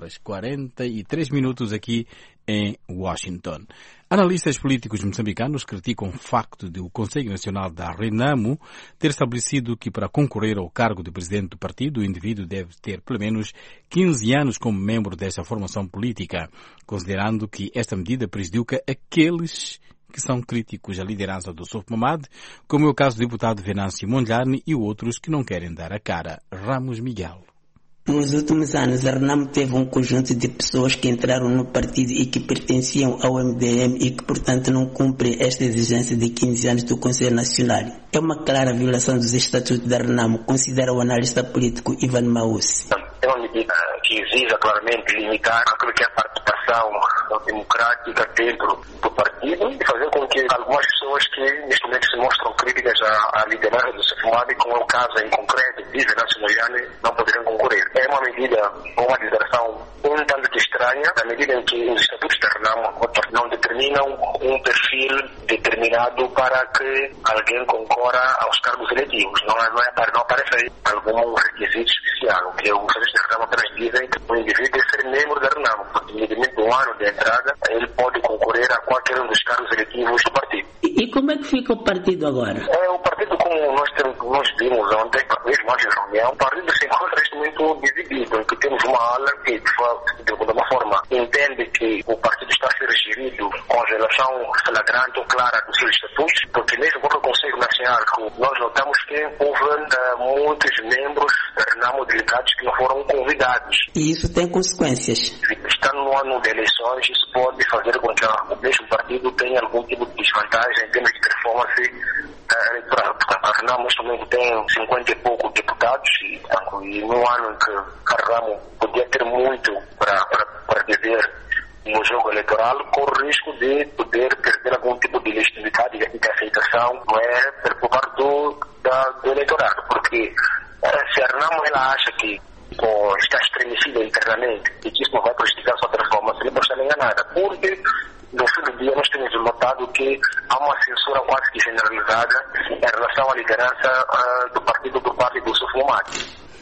13h43 aqui em Washington. Analistas políticos moçambicanos criticam o facto de o Conselho Nacional da RENAMO ter estabelecido que para concorrer ao cargo de presidente do partido, o indivíduo deve ter pelo menos 15 anos como membro desta formação política, considerando que esta medida prejudica aqueles que são críticos à liderança do Souf Mamad, como é o caso do deputado Venâncio Mondlane e outros que não querem dar a cara. Ramos Miguel. Nos últimos anos, a RENAMO teve um conjunto de pessoas que entraram no partido e que pertenciam ao MDM e que, portanto, não cumprem esta exigência de 15 anos do Conselho Nacional. É uma clara violação dos estatutos da RENAMO, considera o analista político Ivan Maus. É uma medida que visa claramente limitar aquilo que é a participação democrática dentro do partido e fazer com que algumas pessoas que neste momento se mostram críticas à liderança do Souf Mamad, como é o caso em concreto de Venâncio Mondlane, não poderiam concorrer. É uma medida, uma legislação um tanto que estranha, na medida em que os estatutos da RENAMO não determinam um perfil determinado para que alguém concorra aos cargos eletivos. Não aparece aí algum requisito especial. O que os estatutos da RENAMO apenas dizem que o indivíduo deve ser membro da RENAMO, porque independentemente do ano de entrada, ele pode concorrer a qualquer um dos cargos eletivos do partido. E como é que fica o partido agora? O partido, como nós vimos ontem, mesmo antes da reunião, o partido se encontra neste momento dividido, em que temos uma ala que, de alguma forma, entende que o partido está a ser gerido com relação flagrante ou clara dos seus estatutos, porque mesmo para o Conselho Nacional, nós notamos que houve muitos membros da RENAMO delegados que não foram convidados. E isso tem consequências? Estando no ano de eleições, isso pode fazer com que o mesmo partido tenha algum tipo de desvantagem em termos de performance eleitoral. A RENAMO neste momento tem 50 e poucos deputados e no ano em que a RENAMO podia ter muito para dizer no jogo eleitoral, corre o risco de poder perder algum tipo de legitimidade e de aceitação por parte do eleitorado. Porque se a RENAMO ela acha que está estremecida internamente e que isso não vai prejudicar a sua performance, ele pode estar enganada. Porque no fim do dia nós temos notado que há uma censura quase que generalizada em relação à liderança do partido por parte do Souf Mamad.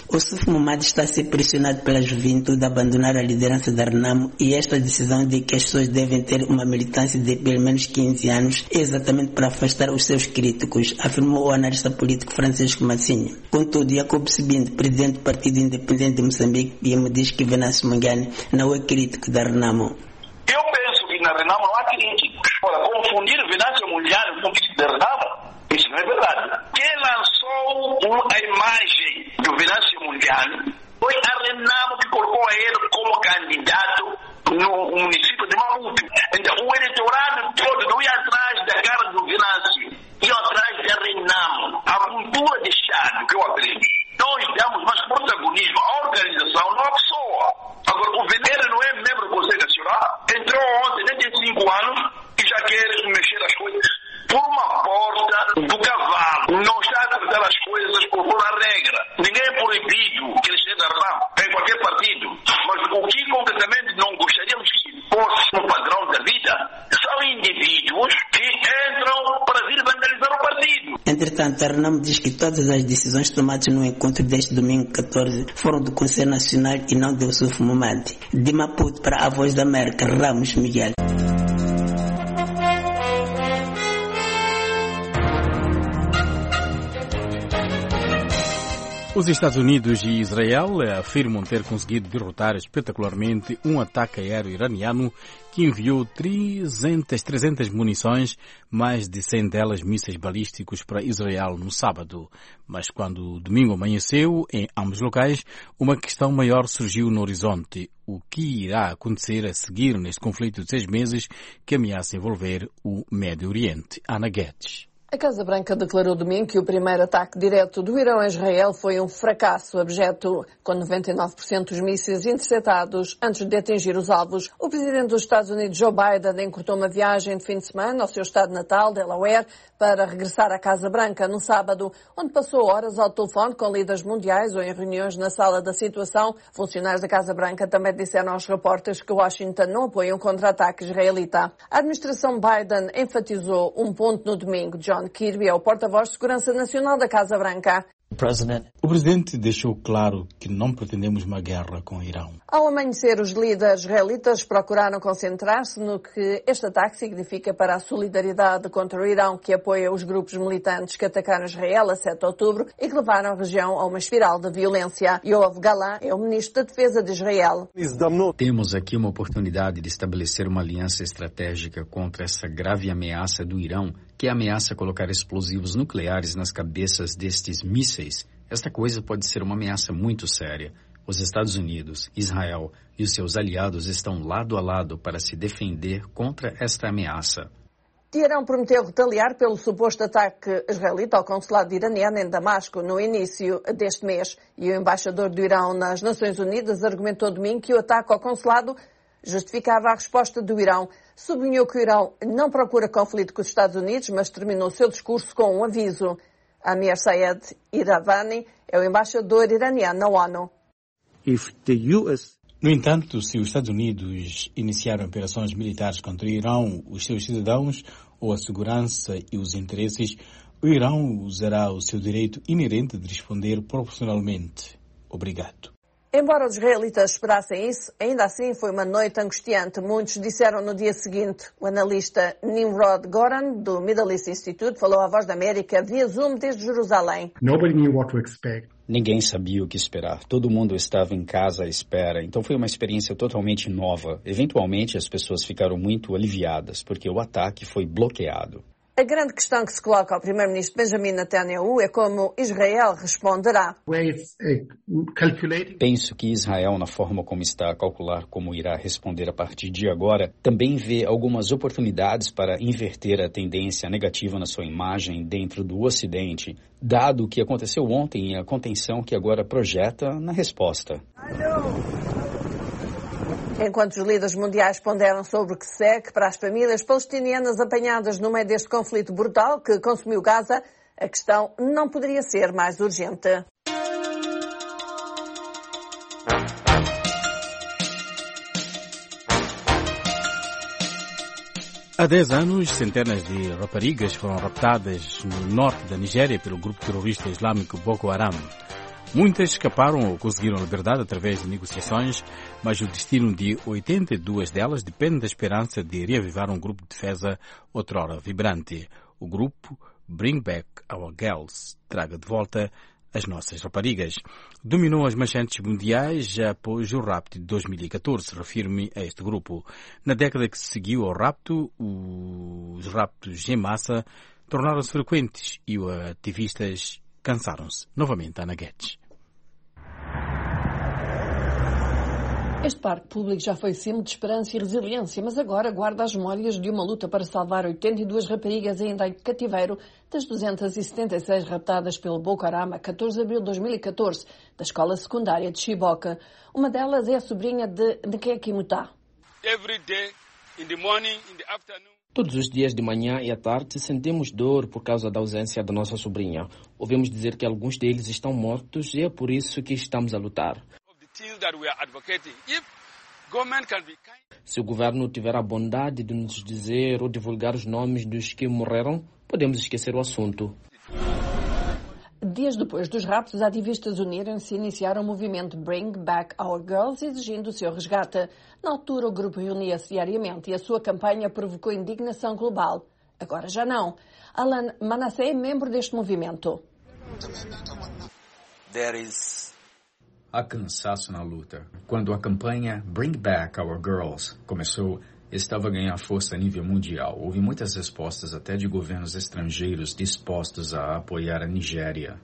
O Suf Momad está a ser pressionado pela juventude a abandonar a liderança da Renamo e esta decisão de que as pessoas devem ter uma militância de pelo menos 15 anos é exatamente para afastar os seus críticos, afirmou o analista político Francisco Massinho. Contudo, Jacob Sebinde, presidente do Partido Independente de Moçambique, me diz que Venâncio Mondlane não é crítico da Renamo. Eu penso que na Renamo não há críticos. Ora, confundir Venâncio Mondlane com crítico da Renamo, isso não é verdade. Quem lançou a imagem do Venâncio Mondlane foi a Renamo que colocou ele como candidato no município de Maputo. Então, o eleitorado todo não ia atrás da cara do Venâncio, ia atrás da Renamo. A cultura de Estado, que eu aprendi. Nós damos mais protagonismo à organização, não à pessoa. Agora, o Venera não é membro do Conselho Nacional, entrou ontem, nem tem 5 anos, e já quer mexer as coisas por uma porta do cavalo. Não está a tratar as coisas por uma regra. Ninguém é proibido que ele esteja armado em qualquer partido. Mas o que concretamente não gostaríamos que fosse um padrão da vida são indivíduos que entram para vir vandalizar o partido. Entretanto, a Renamo diz que todas as decisões tomadas no encontro deste domingo 14 foram do Conselho Nacional e não do Suf Momad. De Maputo para a Voz da América, Ramos Miguel. Os Estados Unidos e Israel afirmam ter conseguido derrotar espetacularmente um ataque aéreo iraniano que enviou 300 munições, mais de 100 delas mísseis balísticos para Israel no sábado. Mas quando o domingo amanheceu, em ambos locais, uma questão maior surgiu no horizonte. O que irá acontecer a seguir neste conflito de 6 meses que ameaça envolver o Médio Oriente? Ana Guedes. A Casa Branca declarou domingo que o primeiro ataque direto do Irão a Israel foi um fracasso abjeto, com 99% dos mísseis interceptados antes de atingir os alvos. O presidente dos Estados Unidos, Joe Biden, encurtou uma viagem de fim de semana ao seu estado natal, Delaware, para regressar à Casa Branca no sábado, onde passou horas ao telefone com líderes mundiais ou em reuniões na sala da situação. Funcionários da Casa Branca também disseram aos repórteres que Washington não apoia um contra-ataque israelita. A administração Biden enfatizou um ponto no domingo. John Kirby é o porta-voz de Segurança Nacional da Casa Branca. O presidente deixou claro que não pretendemos uma guerra com o Irão. Ao amanhecer, os líderes israelitas procuraram concentrar-se no que este ataque significa para a solidariedade contra o Irão, que apoia os grupos militantes que atacaram Israel a 7 de outubro e que levaram a região a uma espiral de violência. Yoav Galan é o ministro da Defesa de Israel. Temos aqui uma oportunidade de estabelecer uma aliança estratégica contra essa grave ameaça do Irão, que ameaça colocar explosivos nucleares nas cabeças destes mísseis. Esta coisa pode ser uma ameaça muito séria. Os Estados Unidos, Israel e os seus aliados estão lado a lado para se defender contra esta ameaça. Teherão prometeu retaliar pelo suposto ataque israelita ao consulado iraniano em Damasco no início deste mês. E o embaixador do Irão nas Nações Unidas argumentou domingo que o ataque ao consulado justificava a resposta do Irão. Sublinhou que o Irão não procura conflito com os Estados Unidos, mas terminou seu discurso com um aviso. Amir Sayed Iravani é o embaixador iraniano na ONU. No entanto, se os Estados Unidos iniciarem operações militares contra o Irão, os seus cidadãos ou a segurança e os interesses, o Irão usará o seu direito inerente de responder proporcionalmente. Obrigado. Embora os israelitas esperassem isso, ainda assim foi uma noite angustiante. Muitos disseram no dia seguinte. O analista Nimrod Goran, do Middle East Institute, falou à Voz da América via Zoom desde Jerusalém. Ninguém sabia o que esperar. Todo mundo estava em casa à espera. Então foi uma experiência totalmente nova. Eventualmente as pessoas ficaram muito aliviadas, porque o ataque foi bloqueado. A grande questão que se coloca ao primeiro-ministro Benjamin Netanyahu é como Israel responderá. Penso que Israel, na forma como está a calcular como irá responder a partir de agora, também vê algumas oportunidades para inverter a tendência negativa na sua imagem dentro do Ocidente, dado o que aconteceu ontem e a contenção que agora projeta na resposta. Enquanto os líderes mundiais ponderam sobre o que segue para as famílias palestinianas apanhadas no meio deste conflito brutal que consumiu Gaza, a questão não poderia ser mais urgente. Há 10 anos, centenas de raparigas foram raptadas no norte da Nigéria pelo grupo terrorista islâmico Boko Haram. Muitas escaparam ou conseguiram a liberdade através de negociações, mas o destino de 82 delas depende da esperança de reavivar um grupo de defesa outrora vibrante. O grupo Bring Back Our Girls, traga de volta as nossas raparigas. Dominou as manchetes mundiais já após o rapto de 2014, refiro-me a este grupo. Na década que seguiu ao rapto, os raptos em massa tornaram-se frequentes e os ativistas cansaram-se. Novamente, Ana Guedes. Este parque público já foi símbolo de esperança e resiliência, mas agora guarda as memórias de uma luta para salvar 82 raparigas ainda em cativeiro das 276 raptadas pelo Boko Haram a 14 de abril de 2014, da escola secundária de Chibok. Uma delas é a sobrinha de Nkeki Muta. Todos os dias de manhã e à tarde sentimos dor por causa da ausência da nossa sobrinha. Ouvimos dizer que alguns deles estão mortos e é por isso que estamos a lutar. Se o governo tiver a bondade de nos dizer ou divulgar os nomes dos que morreram, podemos esquecer o assunto. Dias depois dos raptos, os ativistas uniram-se e iniciaram o movimento Bring Back Our Girls, exigindo o seu resgate. Na altura, o grupo reunia-se diariamente e a sua campanha provocou indignação global. Agora já não. Alan Manasseh é membro deste movimento. Há cansaço na luta. Quando a campanha Bring Back Our Girls começou, estava a ganhar força a nível mundial. Houve muitas respostas até de governos estrangeiros dispostos a apoiar a Nigéria.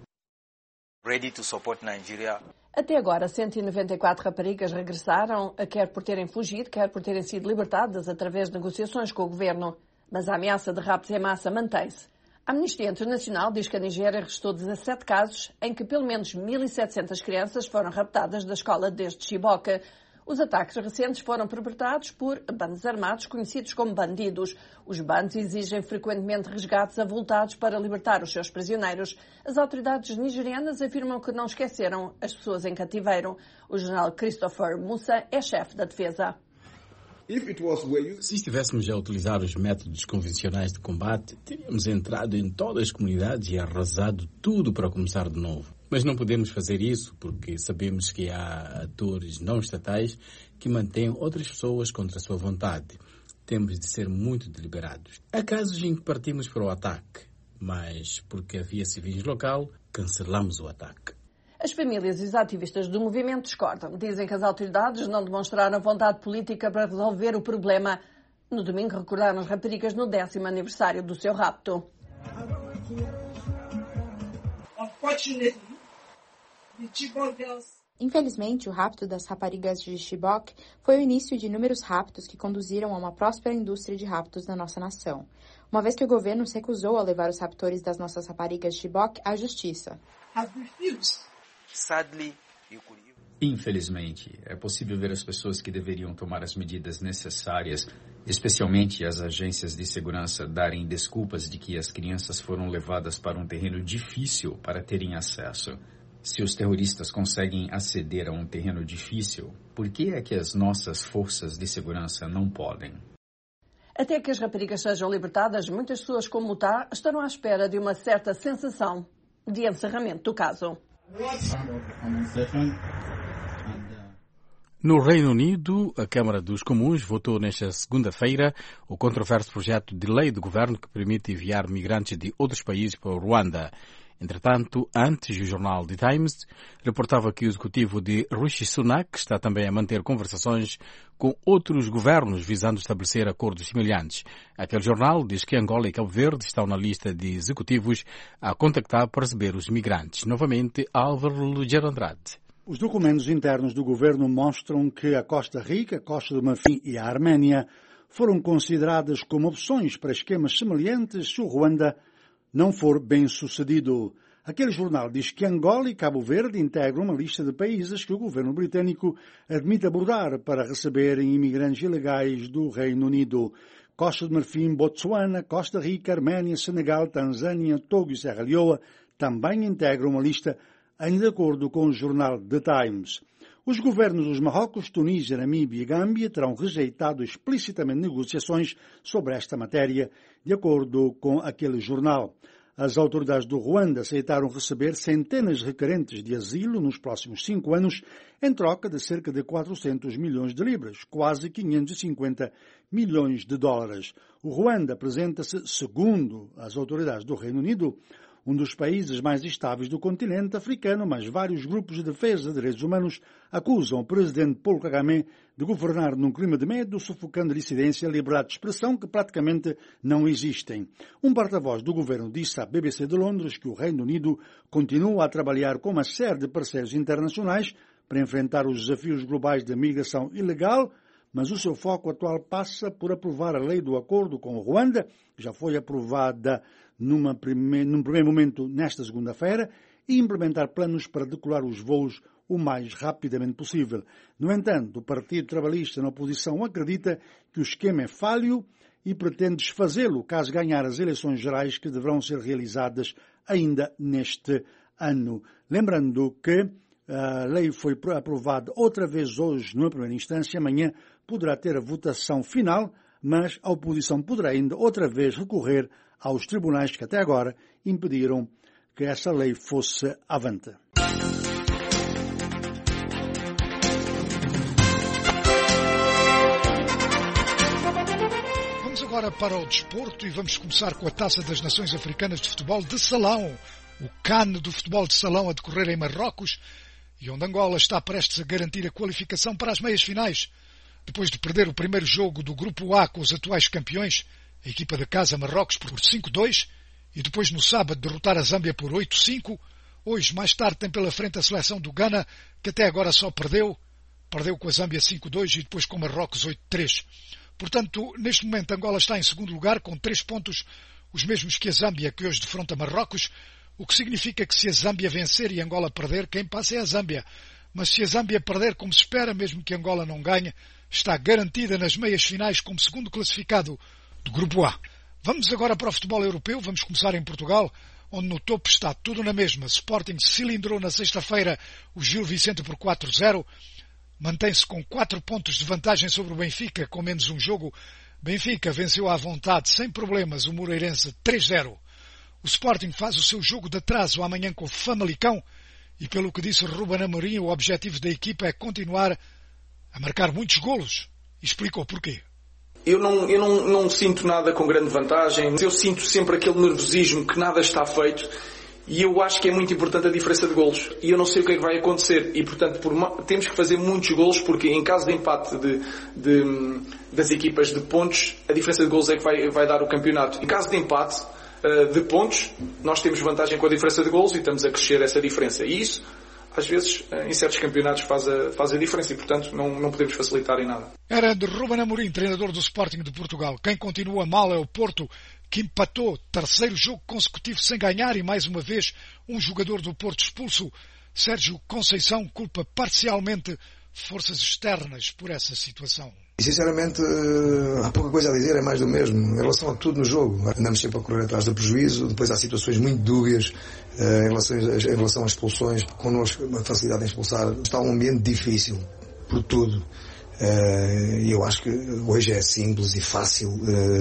Até agora, 194 raparigas regressaram, quer por terem fugido, quer por terem sido libertadas através de negociações com o governo. Mas a ameaça de raptos em massa mantém-se. A Amnistia Internacional diz que a Nigéria registrou 17 casos em que pelo menos 1.700 crianças foram raptadas da escola desde Chibok. Os ataques recentes foram perpetrados por bandos armados conhecidos como bandidos. Os bandos exigem frequentemente resgates avultados para libertar os seus prisioneiros. As autoridades nigerianas afirmam que não esqueceram as pessoas em cativeiro. O general Christopher Musa é chefe da defesa. Se estivéssemos a utilizar os métodos convencionais de combate, teríamos entrado em todas as comunidades e arrasado tudo para começar de novo. Mas não podemos fazer isso porque sabemos que há atores não estatais que mantêm outras pessoas contra a sua vontade. Temos de ser muito deliberados. Há casos em que partimos para o ataque, mas porque havia civis local, cancelamos o ataque. As famílias e os ativistas do movimento discordam. Dizem que as autoridades não demonstraram vontade política para resolver o problema. No domingo recordaram as raparigas no 10º aniversário do seu rapto. Infelizmente, o rapto das raparigas de Chibok foi o início de inúmeros raptos que conduziram a uma próspera indústria de raptos na nossa nação, uma vez que o governo se recusou a levar os raptores das nossas raparigas de Chibok à justiça. Infelizmente, é possível ver as pessoas que deveriam tomar as medidas necessárias, especialmente as agências de segurança, darem desculpas de que as crianças foram levadas para um terreno difícil para terem acesso. Se os terroristas conseguem aceder a um terreno difícil, por que é que as nossas forças de segurança não podem? Até que as raparigas sejam libertadas, muitas pessoas como Muta estarão à espera de uma certa sensação de encerramento do caso. No Reino Unido, a Câmara dos Comuns votou nesta segunda-feira o controverso projeto de lei do governo que permite enviar migrantes de outros países para o Ruanda. Entretanto, antes, o jornal The Times reportava que o executivo de Rishi Sunak está também a manter conversações com outros governos visando estabelecer acordos semelhantes. Aquele jornal diz que Angola e Cabo Verde estão na lista de executivos a contactar para receber os migrantes. Novamente, Álvaro Lugero Andrade. Os documentos internos do governo mostram que a Costa Rica, a Costa do Marfim e a Arménia foram consideradas como opções para esquemas semelhantes se o Ruanda não for bem sucedido. Aquele jornal diz que Angola e Cabo Verde integram uma lista de países que o governo britânico admite abordar para receberem imigrantes ilegais do Reino Unido. Costa do Marfim, Botsuana, Costa Rica, Arménia, Senegal, Tanzânia, Togo e Serra Leoa também integram uma lista ainda de acordo com o jornal The Times. Os governos dos Marrocos, Tunísia, Namíbia e Gâmbia terão rejeitado explicitamente negociações sobre esta matéria, de acordo com aquele jornal. As autoridades do Ruanda aceitaram receber centenas de requerentes de asilo nos próximos 5 anos, em troca de cerca de 400 milhões de libras, quase 550 milhões de dólares. O Ruanda apresenta-se, segundo as autoridades do Reino Unido, um dos países mais estáveis do continente africano, mas vários grupos de defesa de direitos humanos acusam o presidente Paul Kagame de governar num clima de medo, sufocando a dissidência e a liberdade de expressão que praticamente não existem. Um porta-voz do governo disse à BBC de Londres que o Reino Unido continua a trabalhar com uma série de parceiros internacionais para enfrentar os desafios globais da migração ilegal, mas o seu foco atual passa por aprovar a lei do acordo com o Ruanda, que já foi aprovada num primeiro momento nesta segunda-feira, e implementar planos para decolar os voos o mais rapidamente possível. No entanto, o Partido Trabalhista na oposição acredita que o esquema é falho e pretende desfazê-lo caso ganhar as eleições gerais que deverão ser realizadas ainda neste ano. Lembrando que a lei foi aprovada outra vez hoje, numa primeira instância, amanhã poderá ter a votação final, mas a oposição poderá ainda outra vez recorrer aos tribunais que até agora impediram que essa lei fosse avante. Vamos agora para o desporto e vamos começar com a Taça das Nações Africanas de Futebol de Salão. O CAN do futebol de salão a decorrer em Marrocos e onde Angola está prestes a garantir a qualificação para as meias finais. Depois de perder o primeiro jogo do Grupo A com os atuais campeões, a equipa de casa Marrocos por 5-2, e depois no sábado derrotar a Zâmbia por 8-5, hoje mais tarde tem pela frente a seleção do Ghana, que até agora só perdeu com a Zâmbia 5-2 e depois com Marrocos 8-3. Portanto, neste momento Angola está em segundo lugar com 3 pontos, os mesmos que a Zâmbia, que hoje defronta Marrocos, o que significa que se a Zâmbia vencer e Angola perder, quem passa é a Zâmbia. Mas se a Zâmbia perder, como se espera, mesmo que Angola não ganhe, está garantida nas meias finais como segundo classificado do Grupo A. Vamos agora para o futebol europeu, vamos começar em Portugal, onde no topo está tudo na mesma. Sporting cilindrou na sexta-feira o Gil Vicente por 4-0, mantém-se com 4 pontos de vantagem sobre o Benfica, com menos um jogo. Benfica venceu à vontade, sem problemas, o Moreirense 3-0. O Sporting faz o seu jogo de atraso amanhã com o Famalicão e, pelo que disse Ruben Amorim, o objetivo da equipa é continuar a marcar muitos golos. Explica o porquê. Eu não sinto nada com grande vantagem. Eu sinto sempre aquele nervosismo que nada está feito e eu acho que é muito importante a diferença de golos. E eu não sei o que é que vai acontecer. E, portanto, temos que fazer muitos golos porque em caso de empate das equipas de pontos, a diferença de golos é que vai dar o campeonato. Em caso de empate de pontos, nós temos vantagem com a diferença de golos e estamos a crescer essa diferença. E isso, às vezes, em certos campeonatos faz a diferença e, portanto, não podemos facilitar em nada. Era de Ruben Amorim, treinador do Sporting de Portugal. Quem continua mal é o Porto, que empatou, terceiro jogo consecutivo sem ganhar e, mais uma vez, um jogador do Porto expulso. Sérgio Conceição culpa parcialmente forças externas por essa situação. E sinceramente, há pouca coisa a dizer, é mais do mesmo. Em relação a tudo no jogo, andamos sempre a correr atrás do prejuízo, depois há situações muito dúbias em relação às expulsões, connosco uma facilidade em expulsar. Está um ambiente difícil, por tudo. E eu acho que hoje é simples e fácil,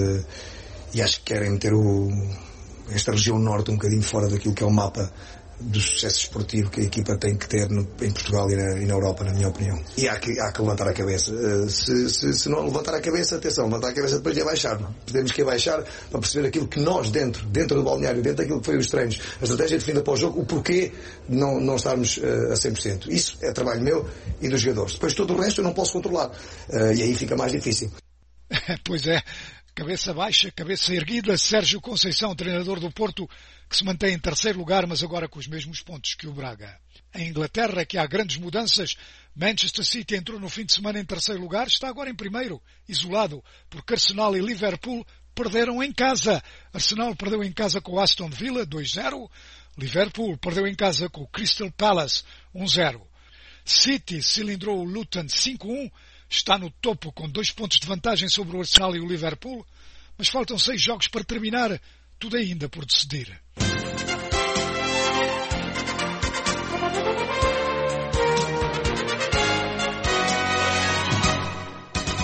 e acho que querem meter esta região norte um bocadinho fora daquilo que é o mapa do sucesso esportivo que a equipa tem que ter em Portugal e na Europa, na minha opinião. E há que levantar a cabeça. Se não levantar a cabeça, atenção, levantar a cabeça depois de abaixar. Temos que abaixar para perceber aquilo que nós, dentro do balneário, dentro daquilo que foi os treinos, a estratégia definida para o jogo, o porquê não estarmos a 100%. Isso é trabalho meu e dos jogadores. Depois todo o resto eu não posso controlar. E aí fica mais difícil. Pois é. Cabeça baixa, cabeça erguida, Sérgio Conceição, treinador do Porto, que se mantém em terceiro lugar, mas agora com os mesmos pontos que o Braga. Em Inglaterra, que há grandes mudanças, Manchester City entrou no fim de semana em terceiro lugar, está agora em primeiro, isolado, porque Arsenal e Liverpool perderam em casa. Arsenal perdeu em casa com o Aston Villa, 2-0. Liverpool perdeu em casa com o Crystal Palace, 1-0. City cilindrou o Luton 5-1, está no topo com 2 pontos de vantagem sobre o Arsenal e o Liverpool, mas faltam 6 jogos para terminar, tudo ainda por decidir.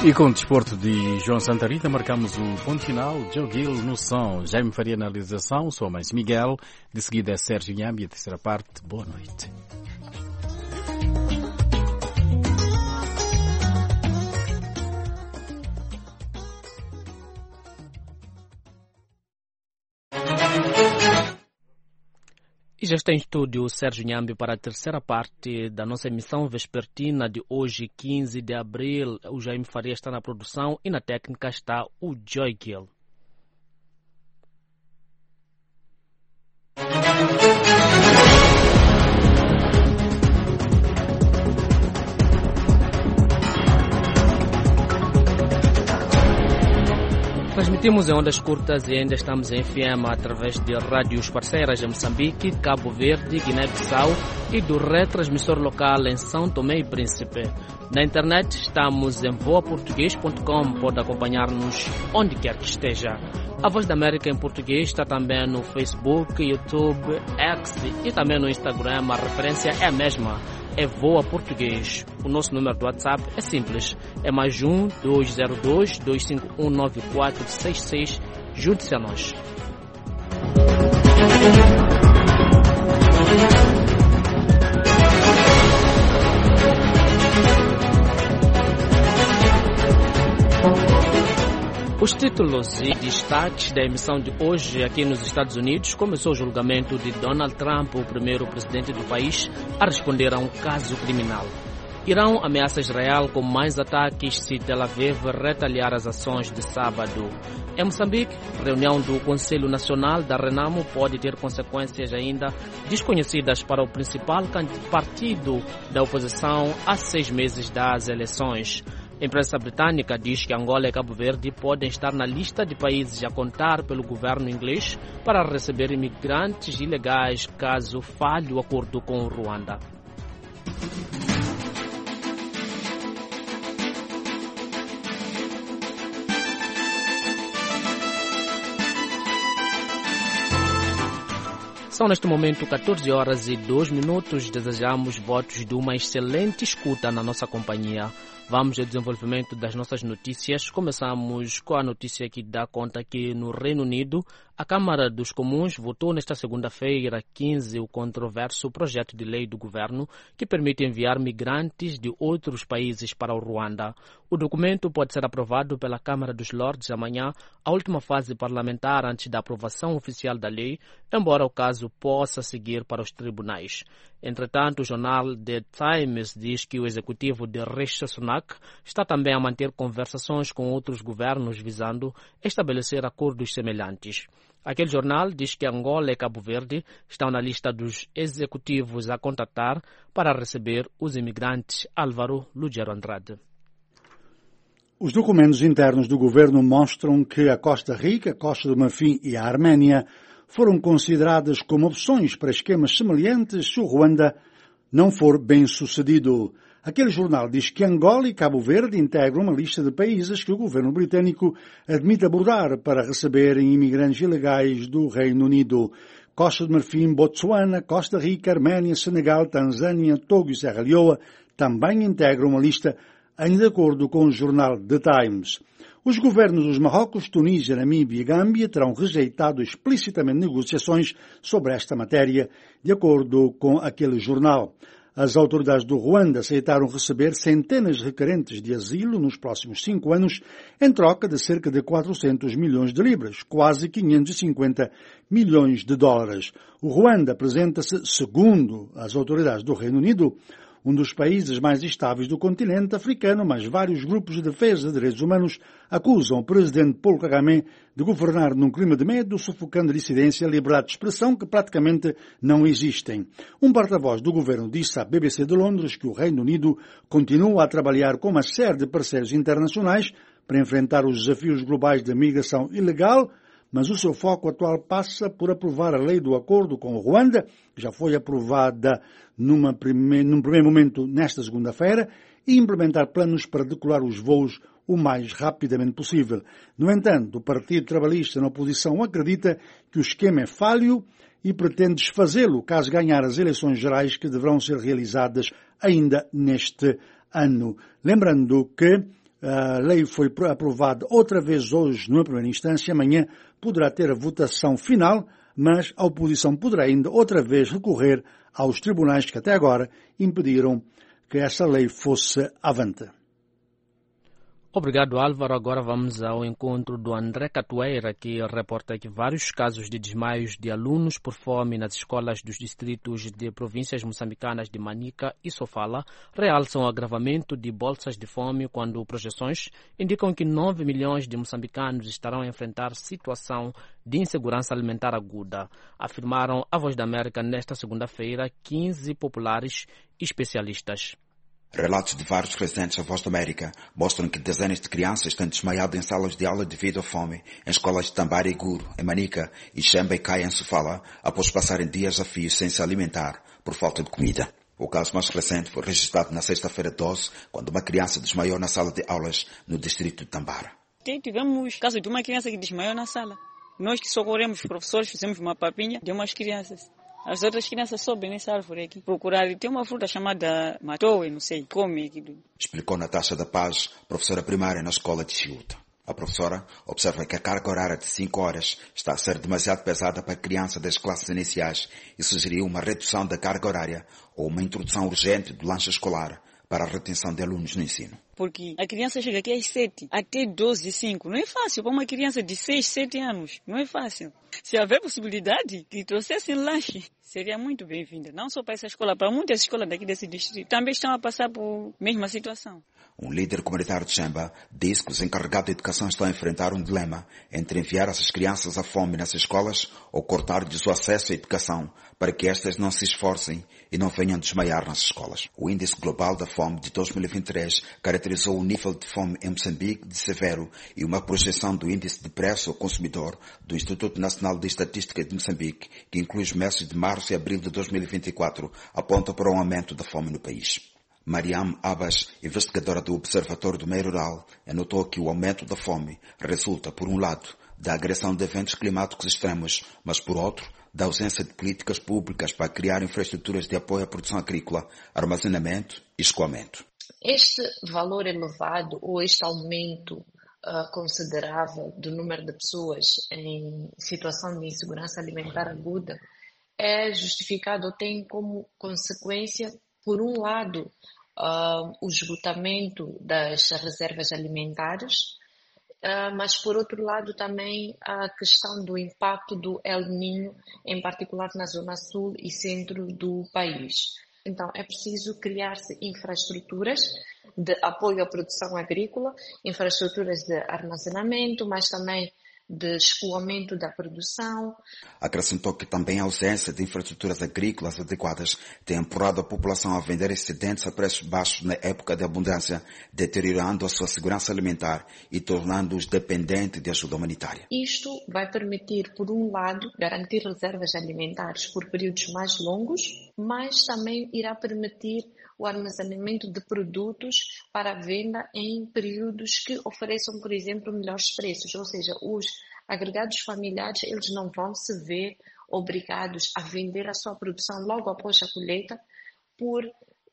E com o desporto de João Santa Rita, marcamos o ponto final. Joe Gill no som, Jaime Faria na realização, sou mais Miguel, de seguida é Sérgio Nhambi, a terceira parte. Boa noite. E já está em estúdio o Sérgio Nhambi para a terceira parte da nossa emissão vespertina de hoje, 15 de abril. O Jaime Faria está na produção e na técnica está o Joy Gill. Transmitimos em ondas curtas e ainda estamos em FM através de rádios parceiras em Moçambique, Cabo Verde, Guiné-Bissau e do retransmissor local em São Tomé e Príncipe. Na internet estamos em voaportuguês.com, pode acompanhar-nos onde quer que esteja. A Voz da América em português está também no Facebook, YouTube, X e também no Instagram. A referência é a mesma, é Voa Português. O nosso número do WhatsApp é simples, é +1 202 251 9466. Junte-se a nós. Os títulos e destaques da emissão de hoje aqui nos Estados Unidos. Começou o julgamento de Donald Trump, o primeiro presidente do país a responder a um caso criminal. Irão ameaça Israel com mais ataques se Tel Aviv retaliar as ações de sábado. Em Moçambique, reunião do Conselho Nacional da Renamo pode ter consequências ainda desconhecidas para o principal partido da oposição a 6 meses das eleições. A imprensa britânica diz que Angola e Cabo Verde podem estar na lista de países a contar pelo governo inglês para receber imigrantes ilegais caso falhe o acordo com o Ruanda. São neste momento 14h02. Desejamos votos de uma excelente escuta na nossa companhia. Vamos ao desenvolvimento das nossas notícias. Começamos com a notícia que dá conta que no Reino Unido a Câmara dos Comuns votou nesta segunda-feira 15 o controverso projeto de lei do governo que permite enviar migrantes de outros países para o Ruanda. O documento pode ser aprovado pela Câmara dos Lordes amanhã, a última fase parlamentar antes da aprovação oficial da lei, embora o caso possa seguir para os tribunais. Entretanto, o jornal The Times diz que o executivo de Rishi Sunak está também a manter conversações com outros governos visando estabelecer acordos semelhantes. Aquele jornal diz que Angola e Cabo Verde estão na lista dos executivos a contatar para receber os imigrantes. Álvaro Lugero Andrade. Os documentos internos do governo mostram que a Costa Rica, a Costa do Marfim e a Arménia foram consideradas como opções para esquemas semelhantes se o Ruanda não for bem sucedido. Aquele jornal diz que Angola e Cabo Verde integram uma lista de países que o governo britânico admite abordar para receberem imigrantes ilegais do Reino Unido. Costa do Marfim, Botsuana, Costa Rica, Arménia, Senegal, Tanzânia, Togo e Serra Leoa também integram uma lista em de acordo com o jornal The Times. Os governos dos Marrocos, Tunísia, Namíbia e Gâmbia terão rejeitado explicitamente negociações sobre esta matéria, de acordo com aquele jornal. As autoridades do Ruanda aceitaram receber centenas de requerentes de asilo nos próximos 5 anos, em troca de cerca de 400 milhões de libras, quase 550 milhões de dólares. O Ruanda apresenta-se, segundo as autoridades do Reino Unido, um dos países mais estáveis do continente africano, mas vários grupos de defesa de direitos humanos acusam o presidente Paul Kagame de governar num clima de medo, sufocando a dissidência e a liberdade de expressão que praticamente não existem. Um porta-voz do governo disse à BBC de Londres que o Reino Unido continua a trabalhar com uma série de parceiros internacionais para enfrentar os desafios globais da migração ilegal, mas o seu foco atual passa por aprovar a lei do acordo com o Ruanda, que já foi aprovada num primeiro momento nesta segunda-feira, e implementar planos para decolar os voos o mais rapidamente possível. No entanto, o Partido Trabalhista na oposição acredita que o esquema é falho e pretende desfazê-lo caso ganhar as eleições gerais que deverão ser realizadas ainda neste ano. Lembrando que A lei foi aprovada outra vez hoje, numa primeira instância. Amanhã poderá ter a votação final, mas a oposição poderá ainda outra vez recorrer aos tribunais que até agora impediram que essa lei fosse avante. Obrigado, Álvaro. Agora vamos ao encontro do André Catueira, que reporta que vários casos de desmaios de alunos por fome nas escolas dos distritos de províncias moçambicanas de Manica e Sofala realçam o agravamento de bolsas de fome, quando projeções indicam que 9 milhões de moçambicanos estarão a enfrentar situação de insegurança alimentar aguda. Afirmaram à Voz da América nesta segunda-feira 15 populares especialistas. Relatos de vários residentes da Voz da América mostram que dezenas de crianças têm desmaiado em salas de aula devido à fome, em escolas de Tambara e Guru, em Manica, e Xemba e Caia, em Sofala, após passarem dias a fio sem se alimentar por falta de comida. O caso mais recente foi registrado na sexta-feira 12, quando uma criança desmaiou na sala de aulas no distrito de Tambara. Tivemos caso de uma criança que desmaiou na sala. Nós que socorremos os professores, fizemos uma papinha de umas crianças. As outras crianças sobem nessa árvore aqui, procuraram. Tem uma fruta chamada matoe, não sei, come aqui. Explicou Natasha da Paz, professora primária na escola de Chiuta. A professora observa que a carga horária de 5 horas está a ser demasiado pesada para a criança das classes iniciais e sugeriu uma redução da carga horária ou uma introdução urgente do lanche escolar para a retenção de alunos no ensino. Porque a criança chega aqui às 7, até 12 e 5. Não é fácil para uma criança de 6, 7 anos. Não é fácil. Se houver possibilidade que trouxessem lanche, seria muito bem-vinda. Não só para essa escola, para muitas escolas daqui desse distrito. Também estão a passar por mesma situação. Um líder comunitário de Xemba diz que os encarregados de educação estão a enfrentar um dilema entre enviar essas crianças à fome nas escolas ou cortar-lhes o acesso à educação para que estas não se esforcem e não venham desmaiar nas escolas. O Índice Global da Fome de 2023 caracterizou o nível de fome em Moçambique de severo e uma projeção do Índice de Preço ao Consumidor do Instituto Nacional de Estatística de Moçambique, que inclui os meses de março e abril de 2024, aponta para um aumento da fome no país. Mariam Abbas, investigadora do Observatório do Meio Rural, anotou que o aumento da fome resulta, por um lado, da agressão de eventos climáticos extremos, mas, por outro, da ausência de políticas públicas para criar infraestruturas de apoio à produção agrícola, armazenamento e escoamento. Este valor elevado ou este aumento considerável do número de pessoas em situação de insegurança alimentar aguda é justificado ou tem como consequência, por um lado, o esgotamento das reservas alimentares, mas por outro lado também a questão do impacto do El Niño, em particular na zona sul e centro do país. Então é preciso criar-se infraestruturas de apoio à produção agrícola, infraestruturas de armazenamento, mas também de escoamento da produção. Acrescentou que também a ausência de infraestruturas agrícolas adequadas tem empurrado a população a vender excedentes a preços baixos na época de abundância, deteriorando a sua segurança alimentar e tornando-os dependentes de ajuda humanitária. Isto vai permitir, por um lado, garantir reservas alimentares por períodos mais longos, mas também irá permitir o armazenamento de produtos para venda em períodos que ofereçam, por exemplo, melhores preços, ou seja, os agregados familiares, eles não vão se ver obrigados a vender a sua produção logo após a colheita por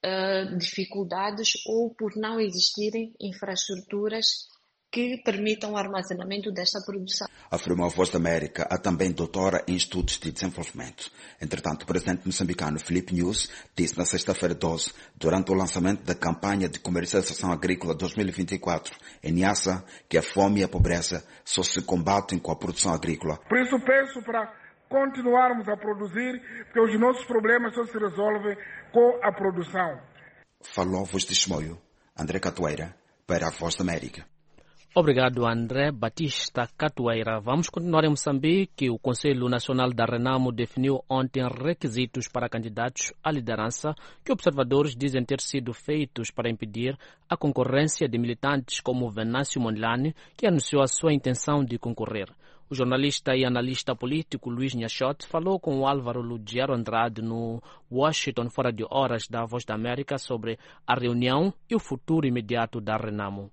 dificuldades ou por não existirem infraestruturas que permitam o armazenamento desta produção. Afirmou a Voz da América, a também doutora em estudos de desenvolvimento. Entretanto, o presidente moçambicano Filipe Nunes disse na sexta-feira 12, durante o lançamento da campanha de comercialização agrícola 2024 em Niassa, que a fome e a pobreza só se combatem com a produção agrícola. Por isso peço para continuarmos a produzir, porque os nossos problemas só se resolvem com a produção. Falou a Voz de Chimoio, André Catueira, para a Voz da América. Obrigado, André Batista Catueira. Vamos continuar em Moçambique. O Conselho Nacional da Renamo definiu ontem requisitos para candidatos à liderança que observadores dizem ter sido feitos para impedir a concorrência de militantes como Venâncio Mondlane, que anunciou a sua intenção de concorrer. O jornalista e analista político Luís Nhachote falou com o Álvaro Lugiero Andrade no Washington Fora de Horas da Voz da América sobre a reunião e o futuro imediato da Renamo.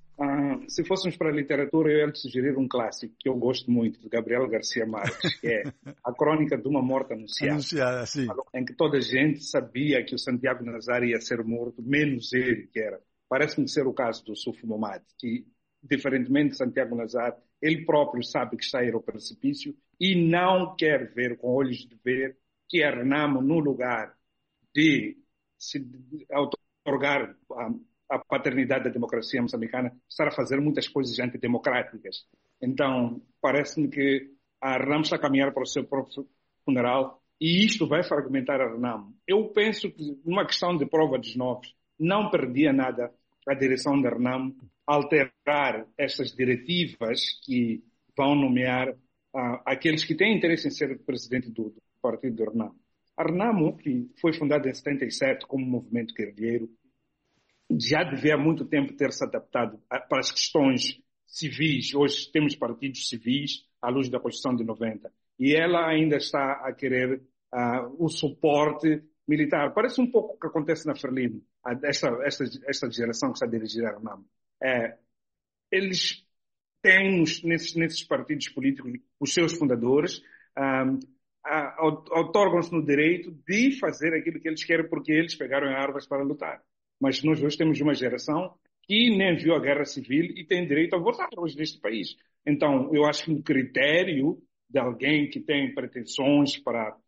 Se fôssemos para a literatura, eu ia sugerir um clássico que eu gosto muito, de Gabriel Garcia Marques, que é A Crônica de uma Morte Anunciada, sim. Em que toda a gente sabia que o Santiago Nazário ia ser morto, menos ele, que era Parece-me ser o caso do Suf Momad, que, diferentemente de Santiago Nazar, ele próprio sabe que está a ir ao precipício e não quer ver com olhos de ver que a Renamo, no lugar de se otorgar a paternidade da democracia moçambicana, está a fazer muitas coisas antidemocráticas. Então, parece-me que a Renamo está a caminhar para o seu próprio funeral e isto vai fragmentar a Renamo. Eu penso que, numa questão de prova dos novos, não perdia nada a direção da Renamo alterar estas diretivas que vão nomear aqueles que têm interesse em ser presidente do partido do Renamo. A Renamo, que foi fundada em 77 como movimento guerrilheiro, já devia há muito tempo ter se adaptado para as questões civis. Hoje temos partidos civis à luz da Constituição de 90. E ela ainda está a querer o suporte militar. Parece um pouco o que acontece na Frelimo, esta geração que está a dirigir a Renamo. Eles têm nesses partidos políticos os seus fundadores, otorgam-se no direito de fazer aquilo que eles querem porque eles pegaram armas para lutar. Mas nós hoje temos uma geração que nem viu a guerra civil e tem direito a votar hoje neste país. Então, eu acho que um critério de alguém que tem pretensões para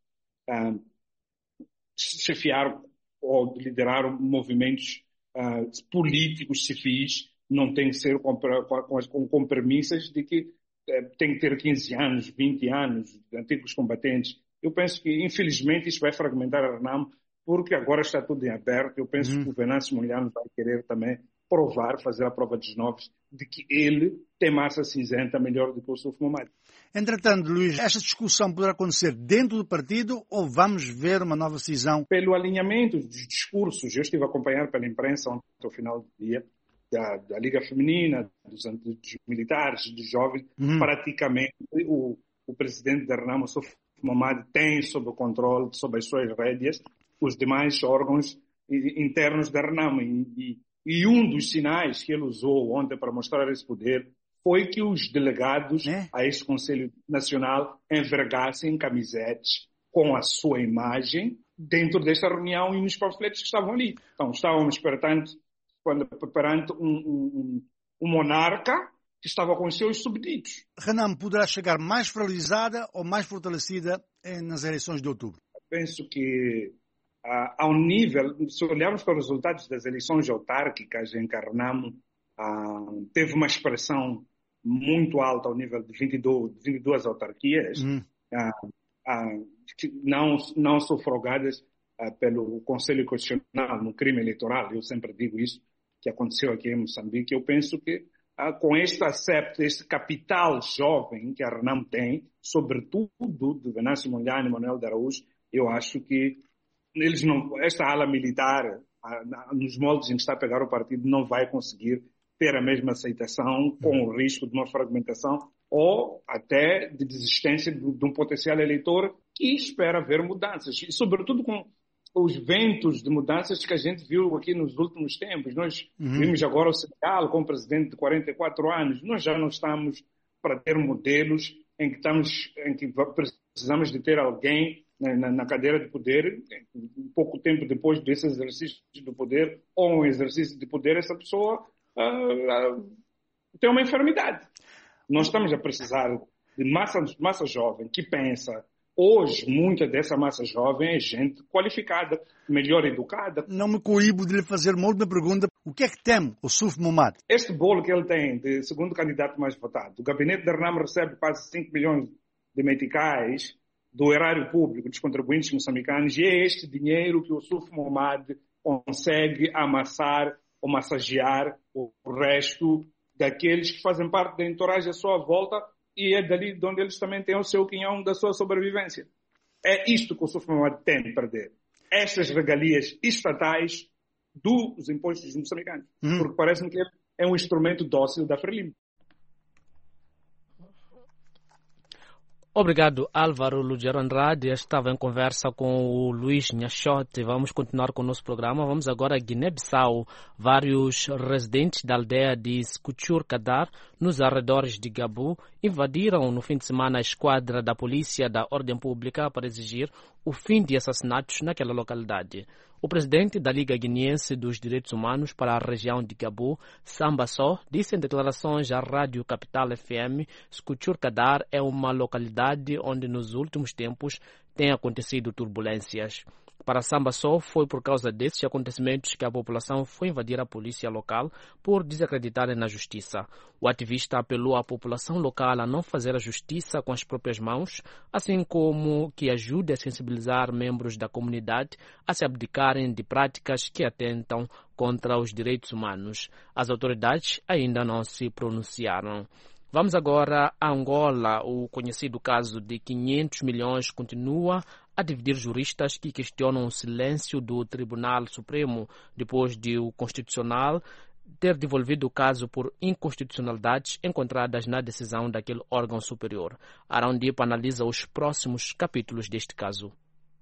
chefiar ou liderar movimentos políticos civis não tem que ser com premissas de que tem que ter 15 anos, 20 anos de antigos combatentes. Eu penso que, infelizmente, isso vai fragmentar a Renamo, porque agora está tudo em aberto. Eu penso que o Venâncio Mondlane vai querer também fazer a prova dos novos, de que ele tem massa cinzenta melhor do que o Suf Momad. Entretanto, Luís, esta discussão poderá acontecer dentro do partido ou vamos ver uma nova cisão? Pelo alinhamento dos discursos, eu estive a acompanhar pela imprensa ontem ao final do dia, da Liga Feminina, dos militares, dos jovens, praticamente o presidente da Renamo, Suf Momad, tem sob o controle, sob as suas rédeas, os demais órgãos internos da Renamo. E um dos sinais que ele usou ontem para mostrar esse poder foi que os delegados a esse Conselho Nacional envergassem camisetes com a sua imagem dentro desta reunião e nos panfletos que estavam ali. Então, estávamos perante um monarca que estava com os seus súbditos. Renamo poderá chegar mais fragilizada ou mais fortalecida nas eleições de outubro? Penso que ao nível, se olharmos para os resultados das eleições autárquicas em que a Renamo teve uma expressão muito alta ao nível de 22 autarquias, não sufragadas pelo Conselho Constitucional no crime eleitoral. Eu sempre digo isso, que aconteceu aqui em Moçambique. Eu penso que com este acepto, este capital jovem que a Renamo tem, sobretudo de Venâncio Mondlane e Manuel de Araújo, eu acho que esta ala militar, nos moldes em que está a pegar o partido, não vai conseguir ter a mesma aceitação, com o risco de uma fragmentação ou até de desistência de um potencial eleitor que espera ver mudanças. E, sobretudo, com os ventos de mudanças que a gente viu aqui nos últimos tempos. Nós vimos agora o Senegal com um presidente de 44 anos. Nós já não estamos para ter modelos em que precisamos de ter alguém na cadeira de poder, um pouco tempo depois desse exercício do poder, ou um exercício de poder, essa pessoa tem uma enfermidade. Nós estamos a precisar de massa jovem que pensa. Hoje, muita dessa massa jovem é gente qualificada, melhor educada. Não me coíbo de lhe fazer uma última pergunta. O que é que teme o Suf Momad? Este bolo que ele tem de segundo candidato mais votado. O gabinete da Renamo recebe quase 5 milhões de meticais do erário público, dos contribuintes moçambicanos, e é este dinheiro que o Suf Momad consegue amassar ou massagear o resto daqueles que fazem parte da entourage à sua volta, e é dali de onde eles também têm o seu quinhão da sua sobrevivência. É isto que o Suf Momad tem de perder. Estas regalias estatais dos impostos moçambicanos. Porque parece-me que ele é um instrumento dócil da Frelimo. Obrigado, Álvaro Lugero Andrade. Estava em conversa com o Luís Nhachote. Vamos continuar com o nosso programa. Vamos agora a Guiné-Bissau. Vários residentes da aldeia de Skuchur Kadar, nos arredores de Gabu, invadiram no fim de semana a esquadra da Polícia da Ordem Pública para exigir o fim de assassinatos naquela localidade. O presidente da Liga Guineense dos Direitos Humanos para a região de Cabo, Samba Sow, disse em declarações à Rádio Capital FM que Churcadar é uma localidade onde nos últimos tempos têm acontecido turbulências. Para Samba Sow, foi por causa desses acontecimentos que a população foi invadir a polícia local por desacreditarem na justiça. O ativista apelou à população local a não fazer a justiça com as próprias mãos, assim como que ajude a sensibilizar membros da comunidade a se abdicarem de práticas que atentam contra os direitos humanos. As autoridades ainda não se pronunciaram. Vamos agora a Angola. O conhecido caso de 500 milhões continua a dividir juristas que questionam o silêncio do Tribunal Supremo depois de o Constitucional ter devolvido o caso por inconstitucionalidades encontradas na decisão daquele órgão superior. Arão Dipa analisa os próximos capítulos deste caso.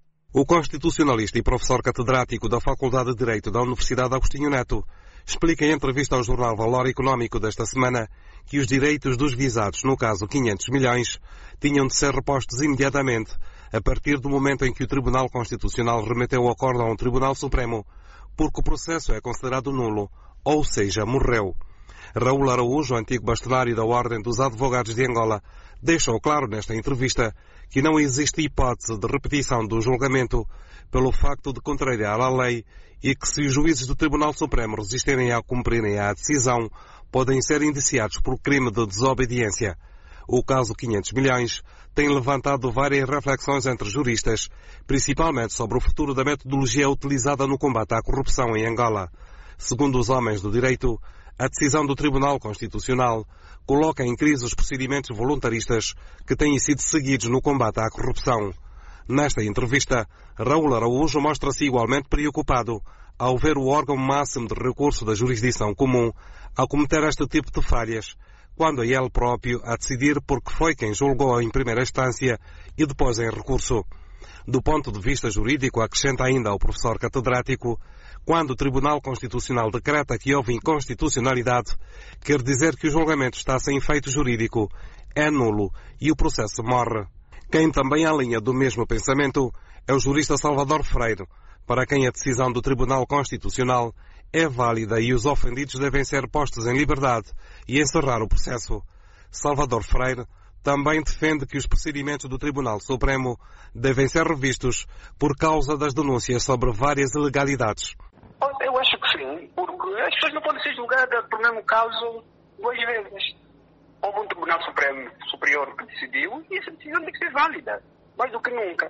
O constitucionalista e professor catedrático da Faculdade de Direito da Universidade Agostinho Neto explica em entrevista ao jornal Valor Económico desta semana que os direitos dos visados, no caso 500 milhões, tinham de ser repostos imediatamente, a partir do momento em que o Tribunal Constitucional remeteu o acordo ao Tribunal Supremo, porque o processo é considerado nulo, ou seja, morreu. Raul Araújo, antigo bastonário da Ordem dos Advogados de Angola, deixou claro nesta entrevista que não existe hipótese de repetição do julgamento pelo facto de contrariar a lei e que se os juízes do Tribunal Supremo resistirem a cumprirem a decisão, podem ser indiciados por crime de desobediência. O caso 500 milhões tem levantado várias reflexões entre juristas, principalmente sobre o futuro da metodologia utilizada no combate à corrupção em Angola. Segundo os homens do direito, a decisão do Tribunal Constitucional coloca em crise os procedimentos voluntaristas que têm sido seguidos no combate à corrupção. Nesta entrevista, Raul Araújo mostra-se igualmente preocupado ao ver o órgão máximo de recurso da jurisdição comum a cometer este tipo de falhas, quando é ele próprio a decidir porque foi quem julgou em primeira instância e depois em recurso. Do ponto de vista jurídico, acrescenta ainda o professor catedrático, quando o Tribunal Constitucional decreta que houve inconstitucionalidade, quer dizer que o julgamento está sem efeito jurídico, é nulo e o processo morre. Quem também alinha do mesmo pensamento é o jurista Salvador Freire, para quem a decisão do Tribunal Constitucional é válida e os ofendidos devem ser postos em liberdade e encerrar o processo. Salvador Freire também defende que os procedimentos do Tribunal Supremo devem ser revistos por causa das denúncias sobre várias ilegalidades. Eu acho que sim, porque as pessoas não podem ser julgadas pelo mesmo caso duas vezes. Houve um Tribunal Supremo Superior que decidiu e essa decisão tem que ser válida, mais do que nunca.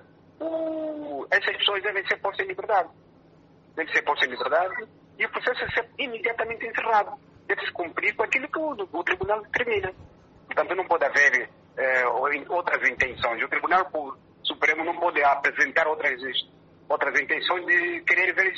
Essas pessoas devem ser postas em liberdade. Devem ser postas em liberdade e o processo deve ser imediatamente encerrado. Deve-se cumprir com aquilo que o Tribunal determina. Portanto, não pode haver outras intenções. O Tribunal Supremo não pode apresentar outras intenções de querer ver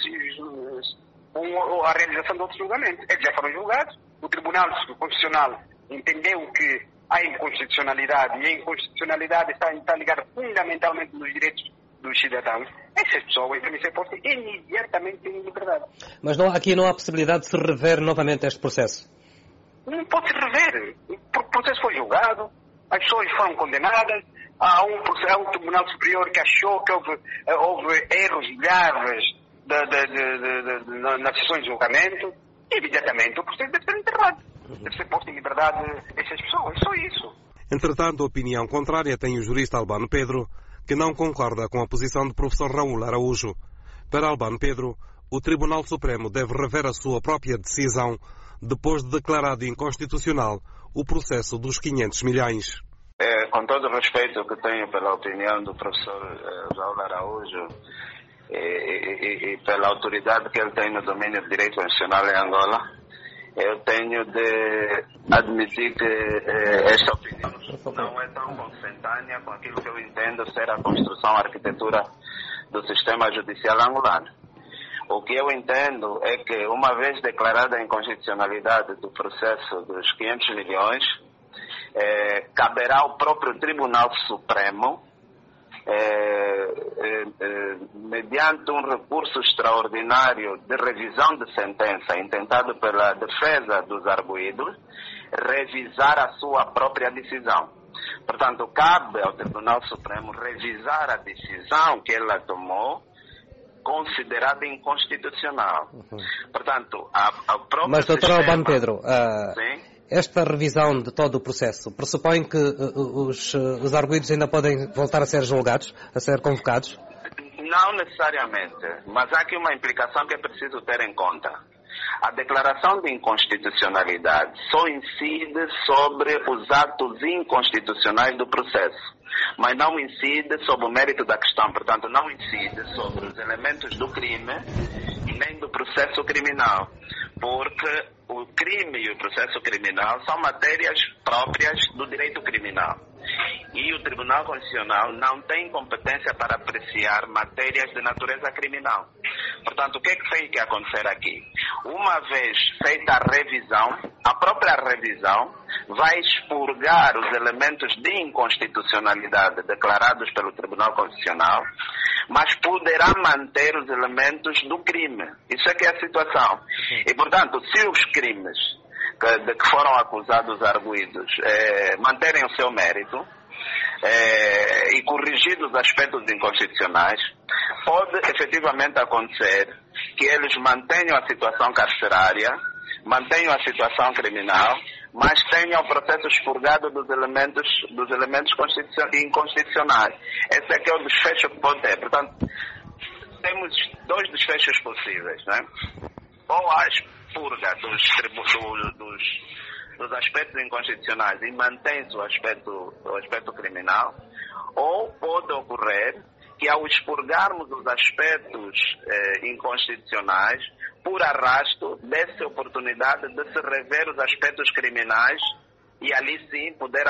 a realização de outros julgamentos. Eles já foram julgados. O Tribunal Constitucional entendeu que há inconstitucionalidade e a inconstitucionalidade está ligada fundamentalmente nos direitos dos cidadãos. Essas pessoas devem ser postas imediatamente em liberdade. Mas aqui não há possibilidade de se rever novamente este processo? Não pode se rever. O processo foi julgado, as pessoas foram condenadas, há um Tribunal Superior que achou que houve erros graves nas sessões de julgamento, e imediatamente o processo deve ser enterrado. Deve ser posto em liberdade essas pessoas, só isso. Entretanto, a opinião contrária tem o jurista Albano Pedro, que não concorda com a posição do professor Raul Araújo. Para Albano Pedro, o Tribunal Supremo deve rever a sua própria decisão depois de declarado inconstitucional o processo dos 500 milhões. Com todo o respeito que tenho pela opinião do professor Raul Araújo e pela autoridade que ele tem no domínio do direito constitucional em Angola, eu tenho de admitir que esta opinião não é tão consentânea com aquilo que eu entendo ser a construção, a arquitetura do sistema judicial angolano. O que eu entendo é que, uma vez declarada a inconstitucionalidade do processo dos 500 milhões, caberá ao próprio Tribunal Supremo, mediante um recurso extraordinário de revisão de sentença intentado pela defesa dos arguidos, revisar a sua própria decisão. Portanto, cabe ao Tribunal Supremo revisar a decisão que ela tomou considerada inconstitucional. Portanto, a própria Mas, Dr. Albano Pedro, sim? Esta revisão de todo o processo pressupõe que os arguidos ainda podem voltar a ser julgados, a ser convocados? Não necessariamente, mas há aqui uma implicação que é preciso ter em conta. A declaração de inconstitucionalidade só incide sobre os atos inconstitucionais do processo, mas não incide sobre o mérito da questão, portanto não incide sobre os elementos do crime e nem do processo criminal, porque o crime e o processo criminal são matérias próprias do direito criminal. E o Tribunal Constitucional não tem competência para apreciar matérias de natureza criminal. Portanto, o que é que tem que acontecer aqui? Uma vez feita a revisão, a própria revisão vai expurgar os elementos de inconstitucionalidade declarados pelo Tribunal Constitucional, mas poderá manter os elementos do crime. Isso é que é a situação. E, portanto, se os crimes de que foram acusados os arguidos manterem o seu mérito e corrigir os aspectos inconstitucionais, pode efetivamente acontecer que eles mantenham a situação carcerária, mantenham a situação criminal, mas tenham o processo expurgado dos elementos inconstitucionais. Esse é que é o desfecho que pode ter. Portanto, temos dois desfechos possíveis, né? Ou a expurga dos aspectos inconstitucionais e mantém-se o aspecto criminal, ou pode ocorrer que ao expurgarmos os aspectos inconstitucionais, por arrasto, dê-se oportunidade de se rever os aspectos criminais e ali sim poder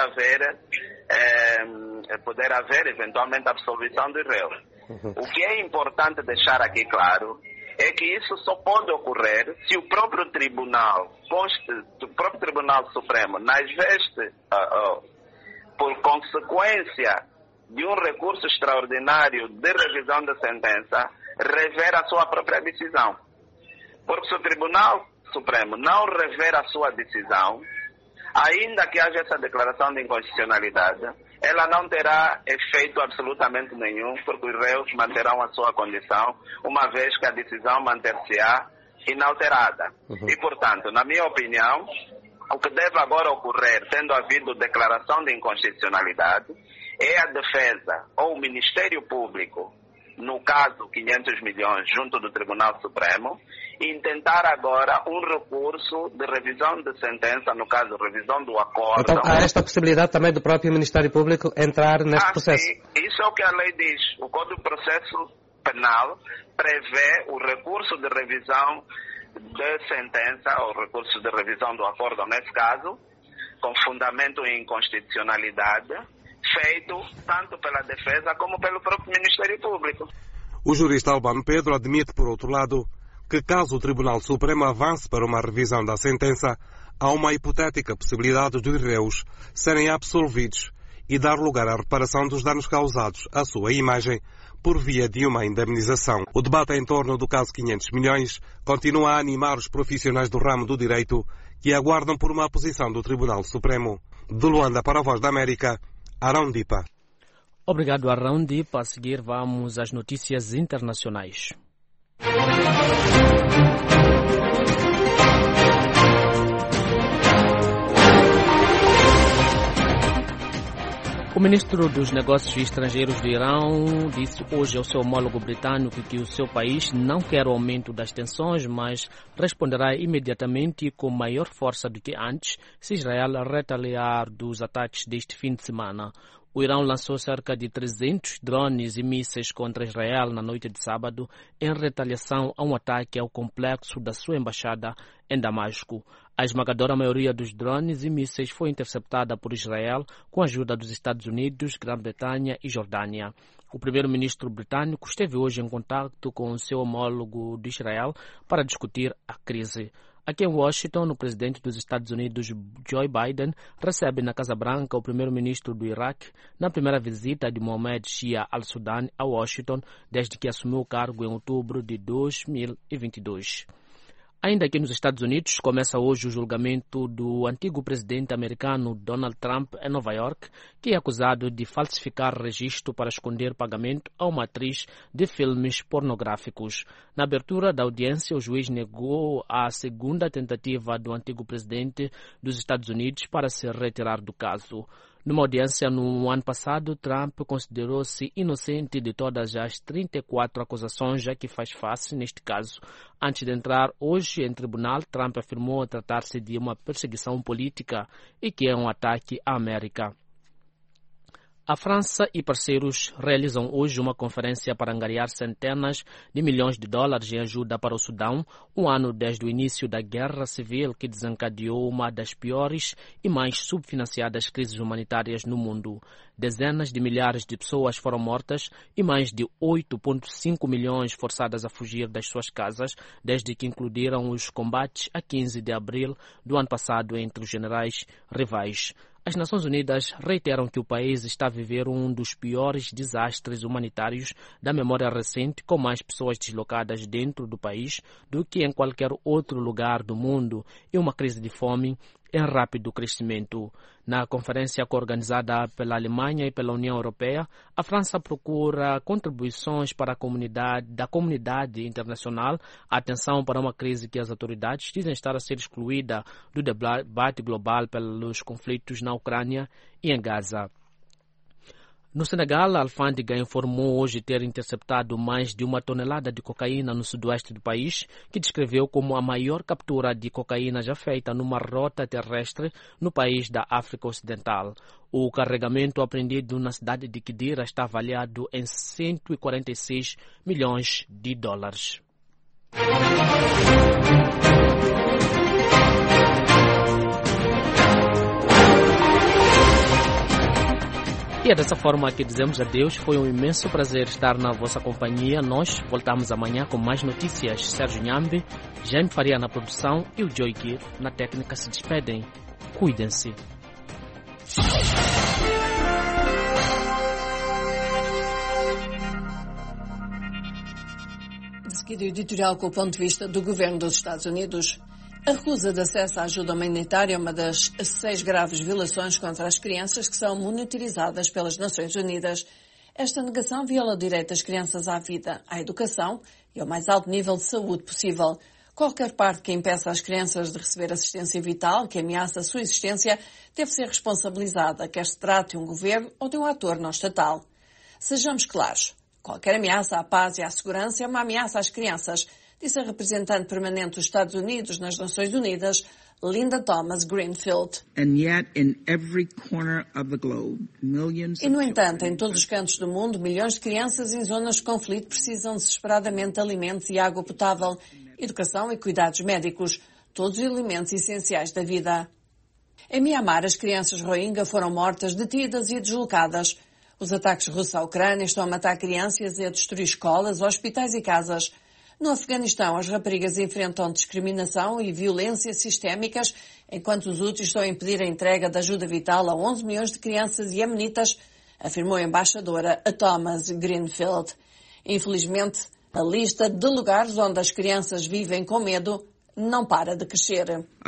haver eventualmente a absolvição do réu. O que é importante deixar aqui claro é que isso só pode ocorrer se o próprio Tribunal Supremo, nas vestes, por consequência de um recurso extraordinário de revisão da sentença, rever a sua própria decisão. Porque se o Tribunal Supremo não rever a sua decisão, ainda que haja essa declaração de inconstitucionalidade, ela não terá efeito absolutamente nenhum, porque os réus manterão a sua condição, uma vez que a decisão manter-se-á inalterada. E, portanto, na minha opinião, o que deve agora ocorrer, tendo havido declaração de inconstitucionalidade, é a defesa ou o Ministério Público, no caso 500 milhões junto do Tribunal Supremo, e intentar agora um recurso de revisão de sentença, no caso revisão do acordo. Então há esta possibilidade também do próprio Ministério Público entrar neste processo? Sim, isso é o que a lei diz. O Código de Processo Penal prevê o recurso de revisão de sentença, ou recurso de revisão do acordo, nesse caso, com fundamento em inconstitucionalidade, feito tanto pela defesa como pelo próprio Ministério Público. O jurista Albano Pedro admite, por outro lado, que caso o Tribunal Supremo avance para uma revisão da sentença, há uma hipotética possibilidade dos réus serem absolvidos e dar lugar à reparação dos danos causados à sua imagem por via de uma indemnização. O debate em torno do caso 500 milhões continua a animar os profissionais do ramo do direito que aguardam por uma posição do Tribunal Supremo. De Luanda para a Voz da América, Arão Dipa. Obrigado, Arão Dipa. A seguir vamos às notícias internacionais. O ministro dos Negócios Estrangeiros do Irão disse hoje ao seu homólogo britânico que o seu país não quer o aumento das tensões, mas responderá imediatamente com maior força do que antes se Israel retaliar dos ataques deste fim de semana. O Irão lançou cerca de 300 drones e mísseis contra Israel na noite de sábado, em retaliação a um ataque ao complexo da sua embaixada em Damasco. A esmagadora maioria dos drones e mísseis foi interceptada por Israel com a ajuda dos Estados Unidos, Grã-Bretanha e Jordânia. O primeiro-ministro britânico esteve hoje em contato com o seu homólogo de Israel para discutir a crise. Aqui em Washington, o presidente dos Estados Unidos, Joe Biden, recebe na Casa Branca o primeiro-ministro do Iraque na primeira visita de Mohammed Shia al-Sudan a Washington desde que assumiu o cargo em outubro de 2022. Ainda aqui nos Estados Unidos, começa hoje o julgamento do antigo presidente americano Donald Trump em Nova York, que é acusado de falsificar registro para esconder pagamento a uma atriz de filmes pornográficos. Na abertura da audiência, o juiz negou a segunda tentativa do antigo presidente dos Estados Unidos para se retirar do caso. Numa audiência no ano passado, Trump considerou-se inocente de todas as 34 acusações a que faz face neste caso. Antes de entrar hoje em tribunal, Trump afirmou tratar-se de uma perseguição política e que é um ataque à América. A França e parceiros realizam hoje uma conferência para angariar centenas de milhões de dólares em ajuda para o Sudão, um ano desde o início da guerra civil que desencadeou uma das piores e mais subfinanciadas crises humanitárias no mundo. Dezenas de milhares de pessoas foram mortas e mais de 8,5 milhões forçadas a fugir das suas casas desde que incluíram os combates a 15 de abril do ano passado entre os generais rivais. As Nações Unidas reiteram que o país está a viver um dos piores desastres humanitários da memória recente, com mais pessoas deslocadas dentro do país do que em qualquer outro lugar do mundo e uma crise de fome em rápido crescimento. Na conferência organizada pela Alemanha e pela União Europeia, a França procura contribuições para da comunidade internacional, atenção para uma crise que as autoridades dizem estar a ser excluída do debate global pelos conflitos na Ucrânia e em Gaza. No Senegal, a alfândega informou hoje ter interceptado mais de 1 tonelada de cocaína no sudoeste do país, que descreveu como a maior captura de cocaína já feita numa rota terrestre no país da África Ocidental. O carregamento apreendido na cidade de Kidira está avaliado em 146 milhões de dólares. E é dessa forma que dizemos adeus. Foi um imenso prazer estar na vossa companhia. Nós voltamos amanhã com mais notícias. Sérgio Nhambe, Jaime Faria na produção e o Joy Gear na técnica se despedem. Cuidem-se. De seguida, o editorial com o ponto de vista do governo dos Estados Unidos. A recusa de acesso à ajuda humanitária é uma das 6 graves violações contra as crianças que são monitorizadas pelas Nações Unidas. Esta negação viola o direito das crianças à vida, à educação e ao mais alto nível de saúde possível. Qualquer parte que impeça as crianças de receber assistência vital, que ameaça a sua existência, deve ser responsabilizada, quer se trate de um governo ou de um ator não estatal. Sejamos claros, qualquer ameaça à paz e à segurança é uma ameaça às crianças, disse a representante permanente dos Estados Unidos nas Nações Unidas, Linda Thomas-Greenfield. E, no entanto, em todos os cantos do mundo, milhões de crianças em zonas de conflito precisam desesperadamente de alimentos e água potável, educação e cuidados médicos, todos os elementos essenciais da vida. Em Mianmar, as crianças Rohingya foram mortas, detidas e deslocadas. Os ataques russos à Ucrânia estão a matar crianças e a destruir escolas, hospitais e casas. No Afeganistão, as raparigas enfrentam discriminação e violência sistémicas, enquanto os úteis estão a impedir a entrega de ajuda vital a 11 milhões de crianças iemenitas, afirmou a embaixadora Thomas Greenfield. Infelizmente, a lista de lugares onde as crianças vivem com medo não para de crescer.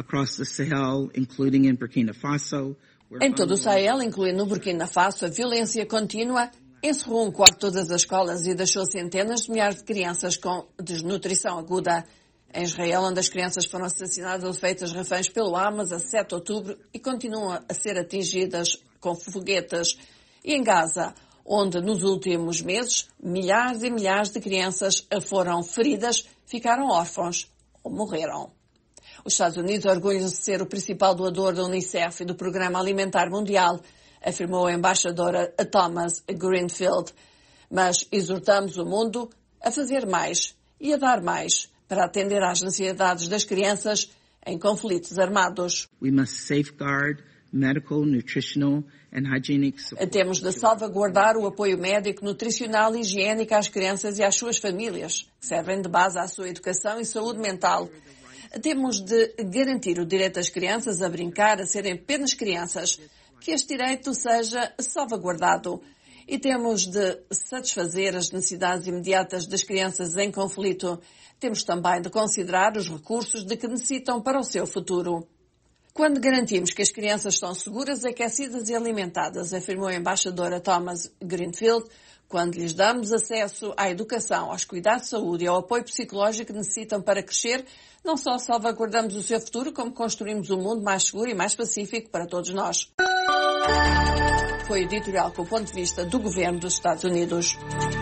Em todo o Sahel, incluindo o Burkina Faso, a violência contínua encerrou um quarto de todas as escolas e deixou centenas de milhares de crianças com desnutrição aguda. Em Israel, onde as crianças foram assassinadas ou feitas reféns pelo Hamas a 7 de outubro e continuam a ser atingidas com foguetes. E em Gaza, onde nos últimos meses milhares e milhares de crianças foram feridas, ficaram órfãos ou morreram. Os Estados Unidos orgulham-se de ser o principal doador da Unicef e do Programa Alimentar Mundial, afirmou a embaixadora Thomas Greenfield. Mas exortamos o mundo a fazer mais e a dar mais para atender às necessidades das crianças em conflitos armados. Temos de salvaguardar o apoio médico, nutricional e higiênico às crianças e às suas famílias, que servem de base à sua educação e saúde mental. Temos de garantir o direito das crianças a brincar, a serem apenas crianças, que este direito seja salvaguardado. e temos de satisfazer as necessidades imediatas das crianças em conflito. Temos também de considerar os recursos de que necessitam para o seu futuro. Quando garantimos que as crianças estão seguras, aquecidas e alimentadas, afirmou a embaixadora Thomas Greenfield, quando lhes damos acesso à educação, aos cuidados de saúde e ao apoio psicológico que necessitam para crescer, não só salvaguardamos o seu futuro, como construímos um mundo mais seguro e mais pacífico para todos nós. Foi o editorial com o ponto de vista do governo dos Estados Unidos.